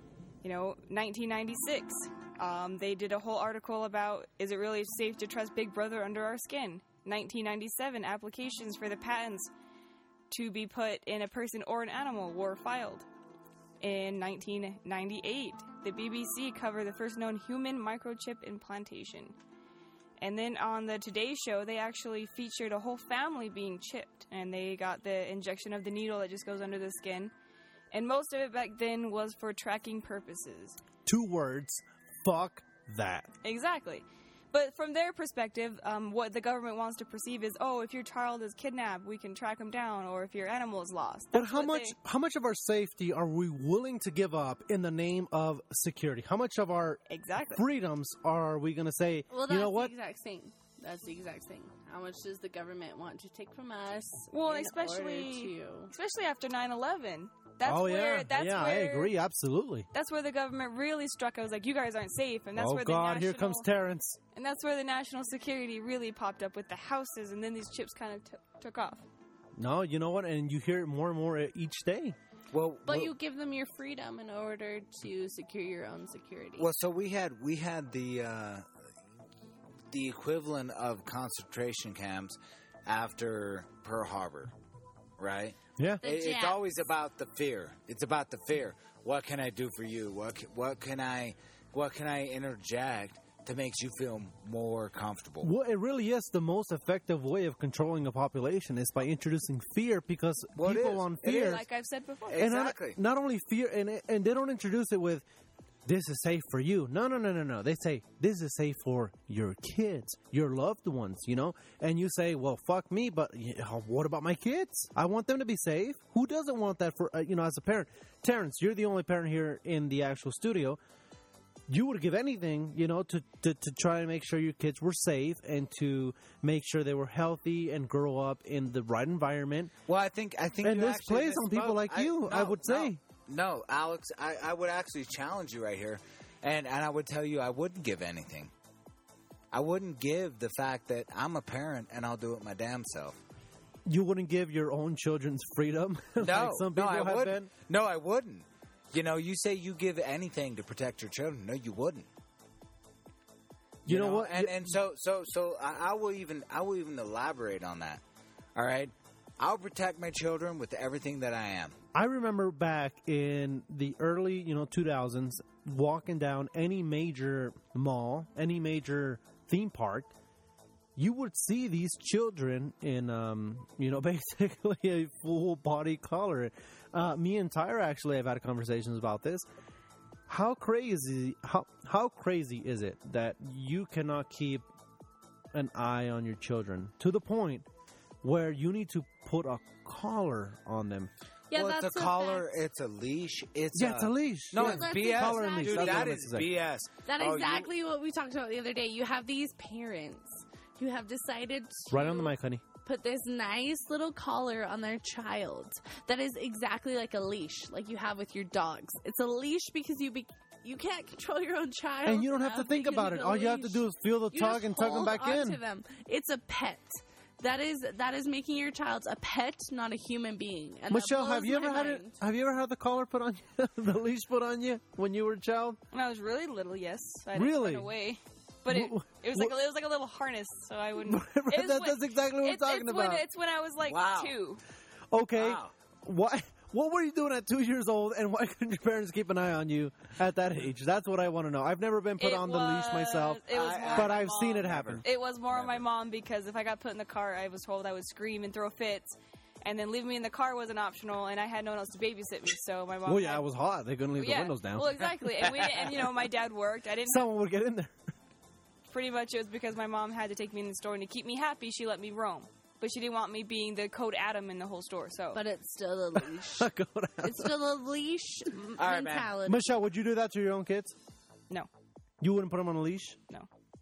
1996, they did a whole article about, is it really safe to trust Big Brother under our skin? 1997, applications for the patents to be put in a person or an animal were filed. In 1998, the BBC covered the first known human microchip implantation. And then on the Today Show, they actually featured a whole family being chipped. And they got the injection of the needle that just goes under the skin. And most of it back then was for tracking purposes. 2 words, fuck that. Exactly. But from their perspective, what the government wants to perceive is, if your child is kidnapped, we can track them down, or if your animal is lost. But how much of our safety are we willing to give up in the name of security? How much of our freedoms are we going to say, well, you know what? That's the exact thing. How much does the government want to take from us? Well, especially after 9/11. That's I agree, absolutely. That's where the government really struck. I was like, you guys aren't safe, and that's where here comes Terrence. And that's where the national security really popped up with the houses, and then these chips kind of took off. No, you know what? And you hear it more and more each day. But you give them your freedom in order to secure your own security. Well, so we had the equivalent of concentration camps after Pearl Harbor, right? Yeah. It's always about the fear. It's about the fear. What can I do for you? What can I interject that makes you feel more comfortable? Well, it really is the most effective way of controlling a population is by introducing fear, because people on fear, like I've said before, exactly. Not only fear, and they don't introduce it with, this is safe for you. No. They say, this is safe for your kids, your loved ones, And you say, well, fuck me, but what about my kids? I want them to be safe. Who doesn't want that for, as a parent? Terrence, you're the only parent here in the actual studio. You would give anything, to try and make sure your kids were safe and to make sure they were healthy and grow up in the right environment. Well, I think, and this plays on people like you, I would say. No, Alex, I would actually challenge you right here, and I would tell you I wouldn't give anything. I wouldn't give the fact that I'm a parent and I'll do it my damn self. You wouldn't give your own children's freedom? Like some people have been? No, I wouldn't. You say you give anything to protect your children. No, you wouldn't. You know what? And so I will even elaborate on that. All right? I'll protect my children with everything that I am. I remember back in the early, 2000s, walking down any major mall, any major theme park, you would see these children in, basically a full body collar. Me and Tyra actually have had conversations about this. How crazy is it that you cannot keep an eye on your children to the point where you need to put a collar on them? Yeah, well, that's it's a collar. It's a leash. It's a leash. No, yeah. it's BS. Collar and leash. Dude, that is BS. That's exactly what we talked about the other day. You have these parents who have decided to right on the mic, honey. Put this nice little collar on their child that is exactly like a leash, like you have with your dogs. It's a leash because you can't control your own child, and you don't have to think about it. All you have to do is feel the tug and tug them back in. Them. It's a pet. That is making your child a pet, not a human being. And Michelle, have you ever had the collar put on you, the leash put on you when you were a child? When I was really little, yes. I really? Run away. But it was like a little harness, so I wouldn't. That's exactly what we're talking about. It's when I was like 2. Okay. Wow. What were you doing at 2 years old, and why couldn't your parents keep an eye on you at that age? That's what I want to know. I've never been put on the leash myself, but I've seen it happen. It was more on my mom, because if I got put in the car, I was told I would scream and throw fits. And then leaving me in the car wasn't optional, and I had no one else to babysit me, so my mom... Well, yeah, it was hot. They couldn't leave the windows down. Well, exactly. And my dad worked. Someone would get in there. Pretty much it was because my mom had to take me in the store, and to keep me happy, she let me roam. But she didn't want me being the Code Adam in the whole store, so... But it's still a leash. It's still a leash mentality. Michelle, would you do that to your own kids? No. You wouldn't put them on a leash? No.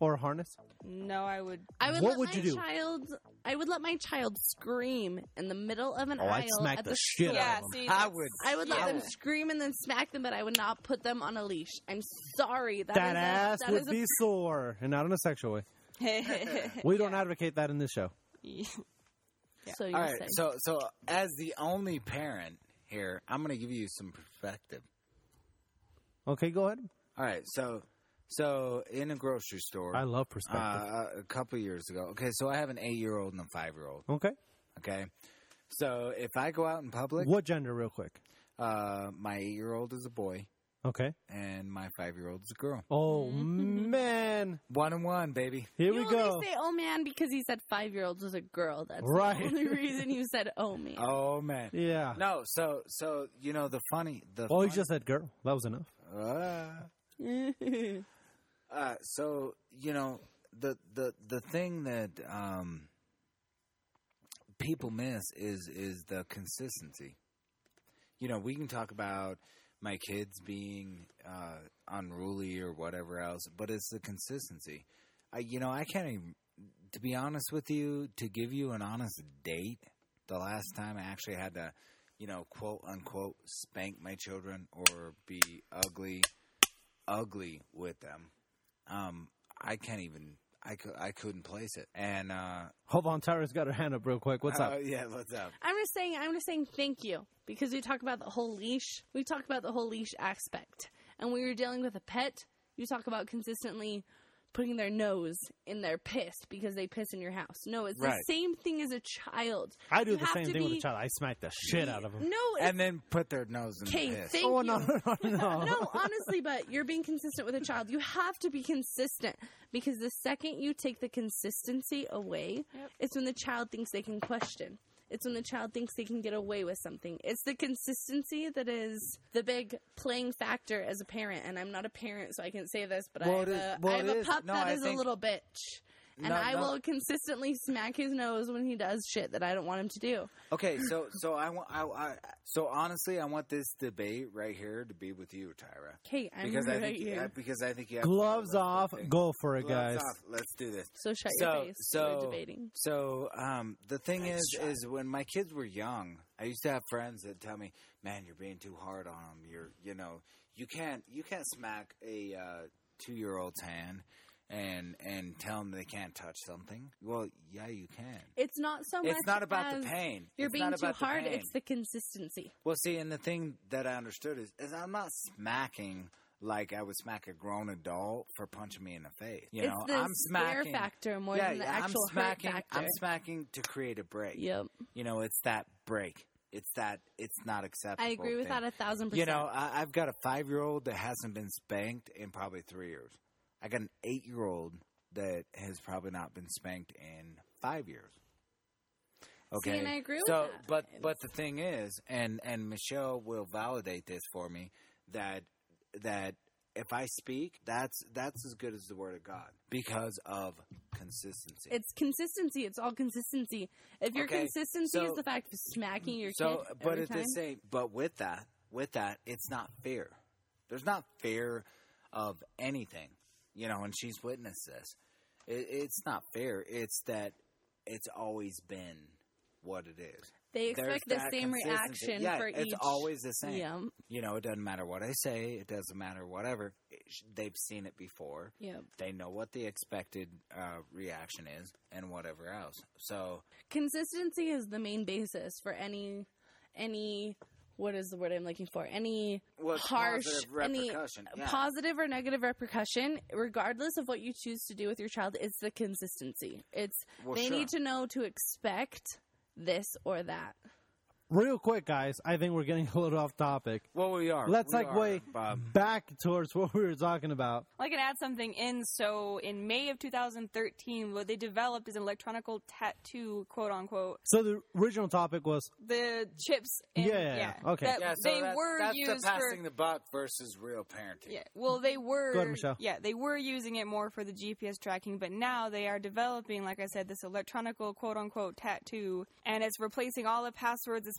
or a harness? No, I would. I would What let would my you do? I would let my child scream in the middle of an Oh, aisle I'd smack at the the shit store. out Yeah, of them. see, I that's- would. I would let Yeah. them scream and then smack them, but I would not put them on a leash. I'm sorry. That ass that would is a- be sore, and not in a sexual way. We don't advocate that in this show. So you All right, say. so as the only parent here, I'm going to give you some perspective. Okay, go ahead. All right, so in a grocery store, I love perspective. a couple years ago. Okay, so I have an 8-year-old and a 5-year-old. Okay. Okay, so if I go out in public, What gender, real quick? my 8-year-old is a boy Okay. and my 5-year-old is a girl. Oh, man. 1 and 1, baby. Here you we only go. say "oh man" because he said 5-year-olds was a girl. That's Right. the only reason you said "oh man." Oh man. Yeah. No, so you know the funny. Oh, he just said girl. That was enough. So you know the thing that people miss is the consistency. You know, we can talk about my kids being unruly or whatever else, but it's the consistency. I can't even, to be honest with you, to give you an honest date, the last time I actually had to, quote unquote, spank my children or be ugly with them. I can't even. I couldn't place it. And Hold on, Tyra's got her hand up real quick. What's up? Yeah, what's up? I'm just saying thank you because we talk about the whole leash. We talk about the whole leash aspect. And when you're dealing with a pet, you talk about consistently putting their nose in their piss because they piss in your house. No, it's Right. the same thing as a child. I do You the have same to thing with be- a child. I smack the shit out of them. No, it's And then put their nose in okay. the piss. Thank Oh, you. no. No, honestly, but you're being consistent with a child. You have to be consistent because the second you take the consistency away, it's when the child thinks they can question. It's when the child thinks they can get away with something. It's the consistency that is the big playing factor as a parent. And I'm not a parent, so I can't say this, but Well, I have it is- a well, I have it a is. pup No, that I is a think- little bitch. And No, I no. will consistently smack his nose when he does shit that I don't want him to do. Okay, so so honestly, I want this debate right here to be with you, Tyra. Okay, I'm Because I right think here. because I think you have Gloves off. Go for it, Gloves guys. off. Let's do this. So shut your face. We're debating. So the thing is when my kids were young, I used to have friends that tell me, "Man, you're being too hard on them. You can't smack a 2-year-old's hand and tell them they can't touch something." Well, yeah, you can. It's not so much. It's not about as the pain. You're It's being not too about the hard. pain. It's the consistency. Well, see, and the thing that I understood is I'm not smacking like I would smack a grown adult for punching me in the face. You know, It's the I'm scare smacking factor more than the actual I'm smacking. hurt factor. I'm smacking to create a break. Yep, You know, it's that break. It's not acceptable. I agree with thing. that 1,000%. You know, I've got a 5-year-old that hasn't been spanked in probably 3 years. I got an 8-year-old that has probably not been spanked in 5 years. Okay, and I agree with so, that. but the thing is, and Michelle will validate this for me, that if I speak, that's as good as the word of God because of consistency. It's consistency. It's all consistency. If your Okay, consistency so- is the fact of smacking your So, kid but every at time, the same, but with that, it's not fear. There's not fear of anything, you know. And she's witnessed this. It's not fear. It's that it's always been what it is. they There's expect the that same consistency. reaction Yeah, for it's each. always the same. Yeah. You know, it doesn't matter what I say. It doesn't matter whatever. They've seen it before. Yep. They know what the expected reaction is and whatever else. So Consistency is the main basis for any. What is the word I'm looking for? Any Well, it's harsh, positive any repercussion, yeah. positive or negative repercussion, regardless of what you choose to do with your child, it's the consistency. It's Well, they sure. need to know to expect this or that. Real quick, guys. I think we're getting a little off topic. well, we are. Let's We segue are, Bob. back towards what we were talking about. I can add something in. So in May of 2013, what they developed is an electronic tattoo, quote unquote. So the original topic was The chips. In, Yeah, okay. that Yeah, so they were that's used the passing for. the buck versus real parenting. Yeah, well, they were. Go ahead, Michelle. Yeah, they were using it more for the GPS tracking, but now they are developing, like I said, this electronic quote unquote tattoo, and it's replacing all the passwords. It's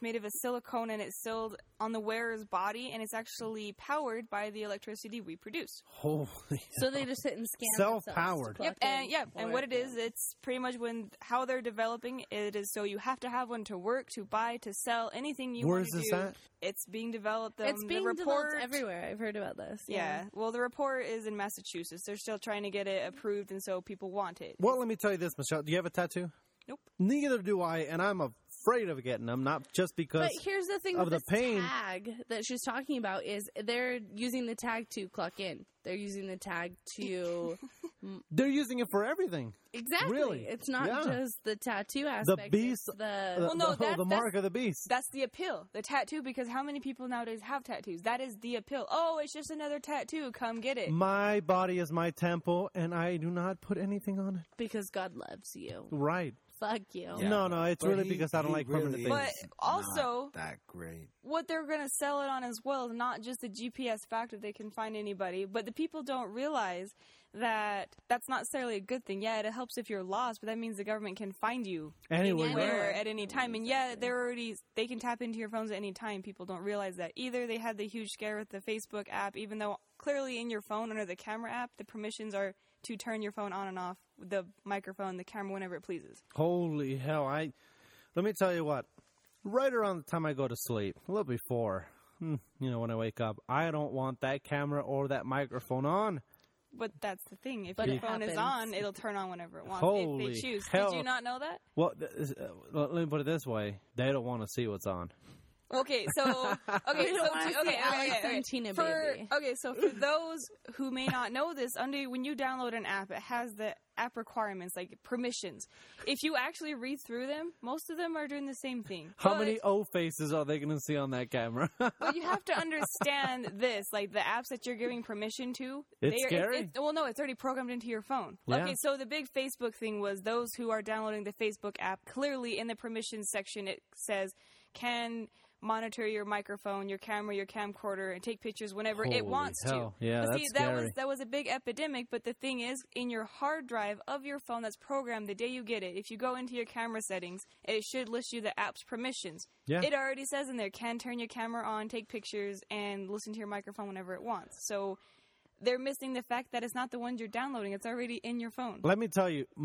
made of a silicone, and it's sealed on the wearer's body, and it's actually powered by the electricity we produce. Holy. So they just sit and scan Self-powered. themselves to Yep, plug and in what or- it is, it's pretty much how they're developing it is so you have to have one to work, to buy, to sell, anything you Where's want to this do. at? It's being developed. It's the being report, developed everywhere. I've heard about this. Yeah. Well, the report is in Massachusetts. They're still trying to get it approved, and so people want it. Well, let me tell you this, Michelle. Do you have a tattoo? Nope. Neither do I, and I'm afraid of getting them, not just because But here's the thing of with the this pain. tag that she's talking about is they're using the tag to clock in. They're using the tag to They're using it for everything. exactly. Really? It's not Yeah. just the tattoo aspect. beast- It's the Well, no, the mark of the beast. That's the appeal, the tattoo, because how many people nowadays have tattoos? That is the appeal. Oh, it's just another tattoo. Come get it. My body is my temple, and I do not put anything on it. because God loves you. Right. Fuck you. Yeah. No, it's But really he- because I don't he like permanent really things. But is also, not that great. what they're going to sell it on as well is not just the GPS fact that they can find anybody, but the people don't realize that that's not necessarily a good thing. Yeah, it helps if you're lost, but that means the government can find you Anyway, anywhere at any time. And yeah, they can tap into your phones at any time. People don't realize that either. They had the huge scare with the Facebook app, even though clearly in your phone under the camera app, the permissions are to turn your phone on and off, the microphone, the camera, whenever it pleases. holy hell! Let me tell you what. Right around the time I go to sleep, a little before, when I wake up, I don't want that camera or that microphone on. But that's the thing. If But your it phone is happens. on, it'll turn on whenever it wants. Holy if they choose. hell. Did you not know that? Well, let me put it this way: they don't want to see what's on. Okay, so We don't wanna see Alex okay. and Tina, For, baby. okay, so for those who may not know this, when you download an app, it has the app requirements, like permissions. If you actually read through them, most of them are doing the same thing. How But- many O faces are they going to see on that camera? But you have to understand this, like the apps that you're giving permission to. It's scary. Well, no, it's already programmed into your phone. Yeah. Okay, so the big Facebook thing was those who are downloading the Facebook app, clearly in the permissions section it says, can monitor your microphone, your camera, your camcorder, and take pictures whenever it Holy wants hell. to. Yeah, But that's see, scary. that was a big epidemic, but the thing is, in your hard drive of your phone that's programmed the day you get it, if you go into your camera settings, it should list you the app's permissions. Yeah. It already says in there, can turn your camera on, take pictures, and listen to your microphone whenever it wants. So they're missing the fact that it's not the ones you're downloading. It's already in your phone. Let me tell you,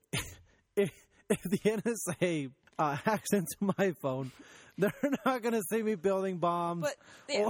if the NSA hacks into my phone, they're not going to see me building bombs. But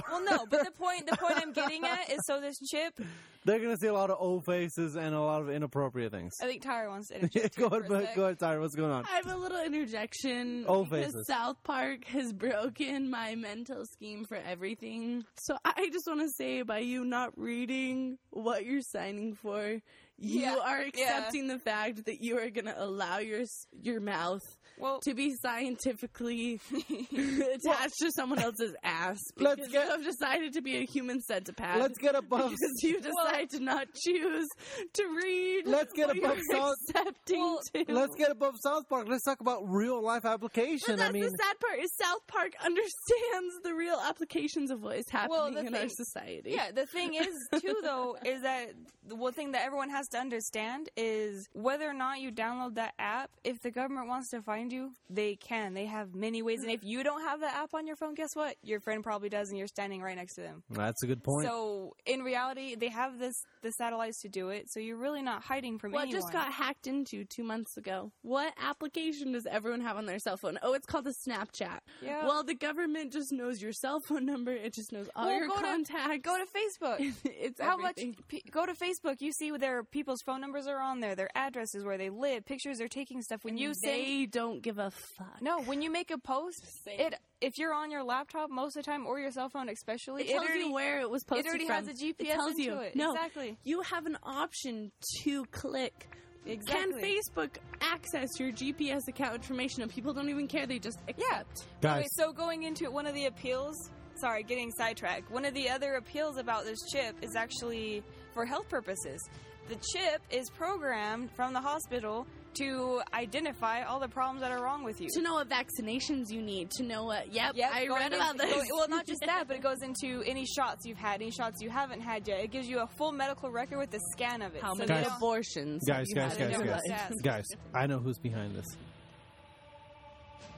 the point I'm getting at is so this chip, They're going to see a lot of O faces and a lot of inappropriate things. I think Tyra wants to interject Go here for a ahead, sec. go ahead, Tyra. What's going on? I have a little interjection Oh, because faces. South Park has broken my mental scheme for everything. So I just want to say, by you not reading what you're signing for, you Yeah, are accepting the fact that you are going to allow your mouth Well, to be scientifically attached to someone else's ass. Let's Because get- you have decided to be a human centipede. Let's get above. because you decide to not choose to read. Let's get what above you're South- accepting to. Let's get above South Park. Let's talk about real life application. But that's I mean, the sad part is South Park understands the real applications of what is happening the in our thing- society. yeah, the thing is, too, though, is that the one thing that everyone has to understand is whether or not you download that app, if the government wants to find you, they can. They have many ways. And if you don't have that app on your phone, guess what? Your friend probably does, and you're standing right next to them. that's a good point. So, in reality, they have the satellites to do it, so you're really not hiding from What anyone. just got hacked into 2 months ago? What application does everyone have on their cell phone? Oh, it's called a Snapchat. Yeah. Well, the government just knows your cell phone number. It just knows all Well, your contacts. Go to Facebook. It's How much? everything. Go to Facebook. You see their people's phone numbers are on there, their addresses, where they live, pictures they're taking, stuff. When you say They don't give a fuck. no, when you make a post, Same. if you're on your laptop most of the time or your cell phone especially, It tells you where it was posted already from. has a GPS it tells into you. it. No, Exactly. You have an option to click. Exactly. Can Facebook access your GPS account information? And people don't even care. They just accept. Guys. Okay, so going into it, one of the appeals. Sorry, getting sidetracked. One of the other appeals about this chip is actually for health purposes. The chip is programmed from the hospital to identify all the problems that are wrong with you. To know what vaccinations you need. To know what... Yep, I going read about into- this. well, not just that, but it goes into any shots you've had, any shots you haven't had yet. It gives you a full medical record with the scan of it. How So many they Guys. don't- abortions Guys, have you guys, had in guys, your guys. life? Yes. Guys, I know who's behind this.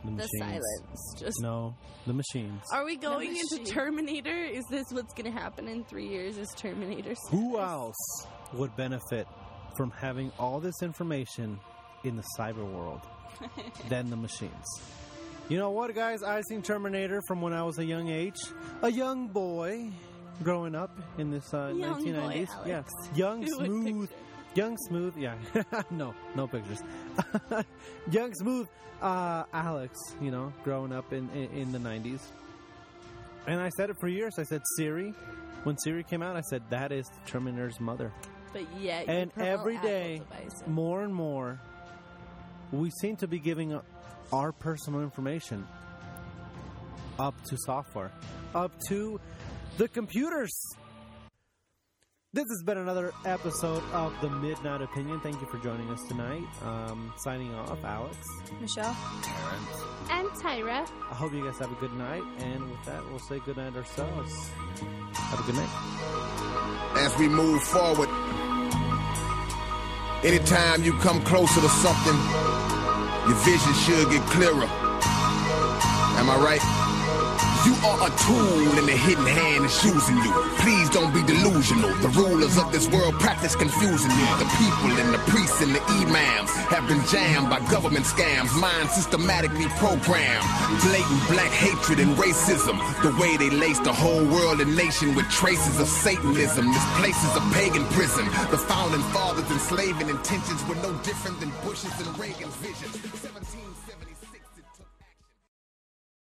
The machines. silence. Just No, the machines. Are we going into machine. Terminator? Is this what's going to happen in 3 years? Is Terminator? Who else would benefit from having all this information in the cyber world than the machines? You know what, guys? I've seen Terminator from when I was a young age. A young boy growing up in this 1990s. Boy, yeah, Alex. young, Who would smooth. picture? Young, smooth. Yeah. no pictures. Young, smooth Alex, you know, growing up in the 90s. And I said it for years. I said Siri. When Siri came out, I said, that is Terminator's mother. But yet, And you promote every Apple day, devices. more and more, we seem to be giving our personal information up to software, up to the computers. This has been another episode of The Midnight Opinion. Thank you for joining us tonight. Signing off, Alex. Michelle? And Tyra. I hope you guys have a good night. And with that, we'll say good night ourselves. Have a good night. As we move forward, anytime you come closer to something, your vision should get clearer. Am I right? You are a tool and the hidden hand is choosing you. Please don't be delusional. The rulers of this world practice confusing you. The people and the priests and the imams have been jammed by government scams. Minds systematically programmed. Blatant black hatred and racism. The way they lace the whole world and nation with traces of Satanism. This place is a pagan prison. The founding fathers enslaving intentions were no different than Bush's and Reagan's vision.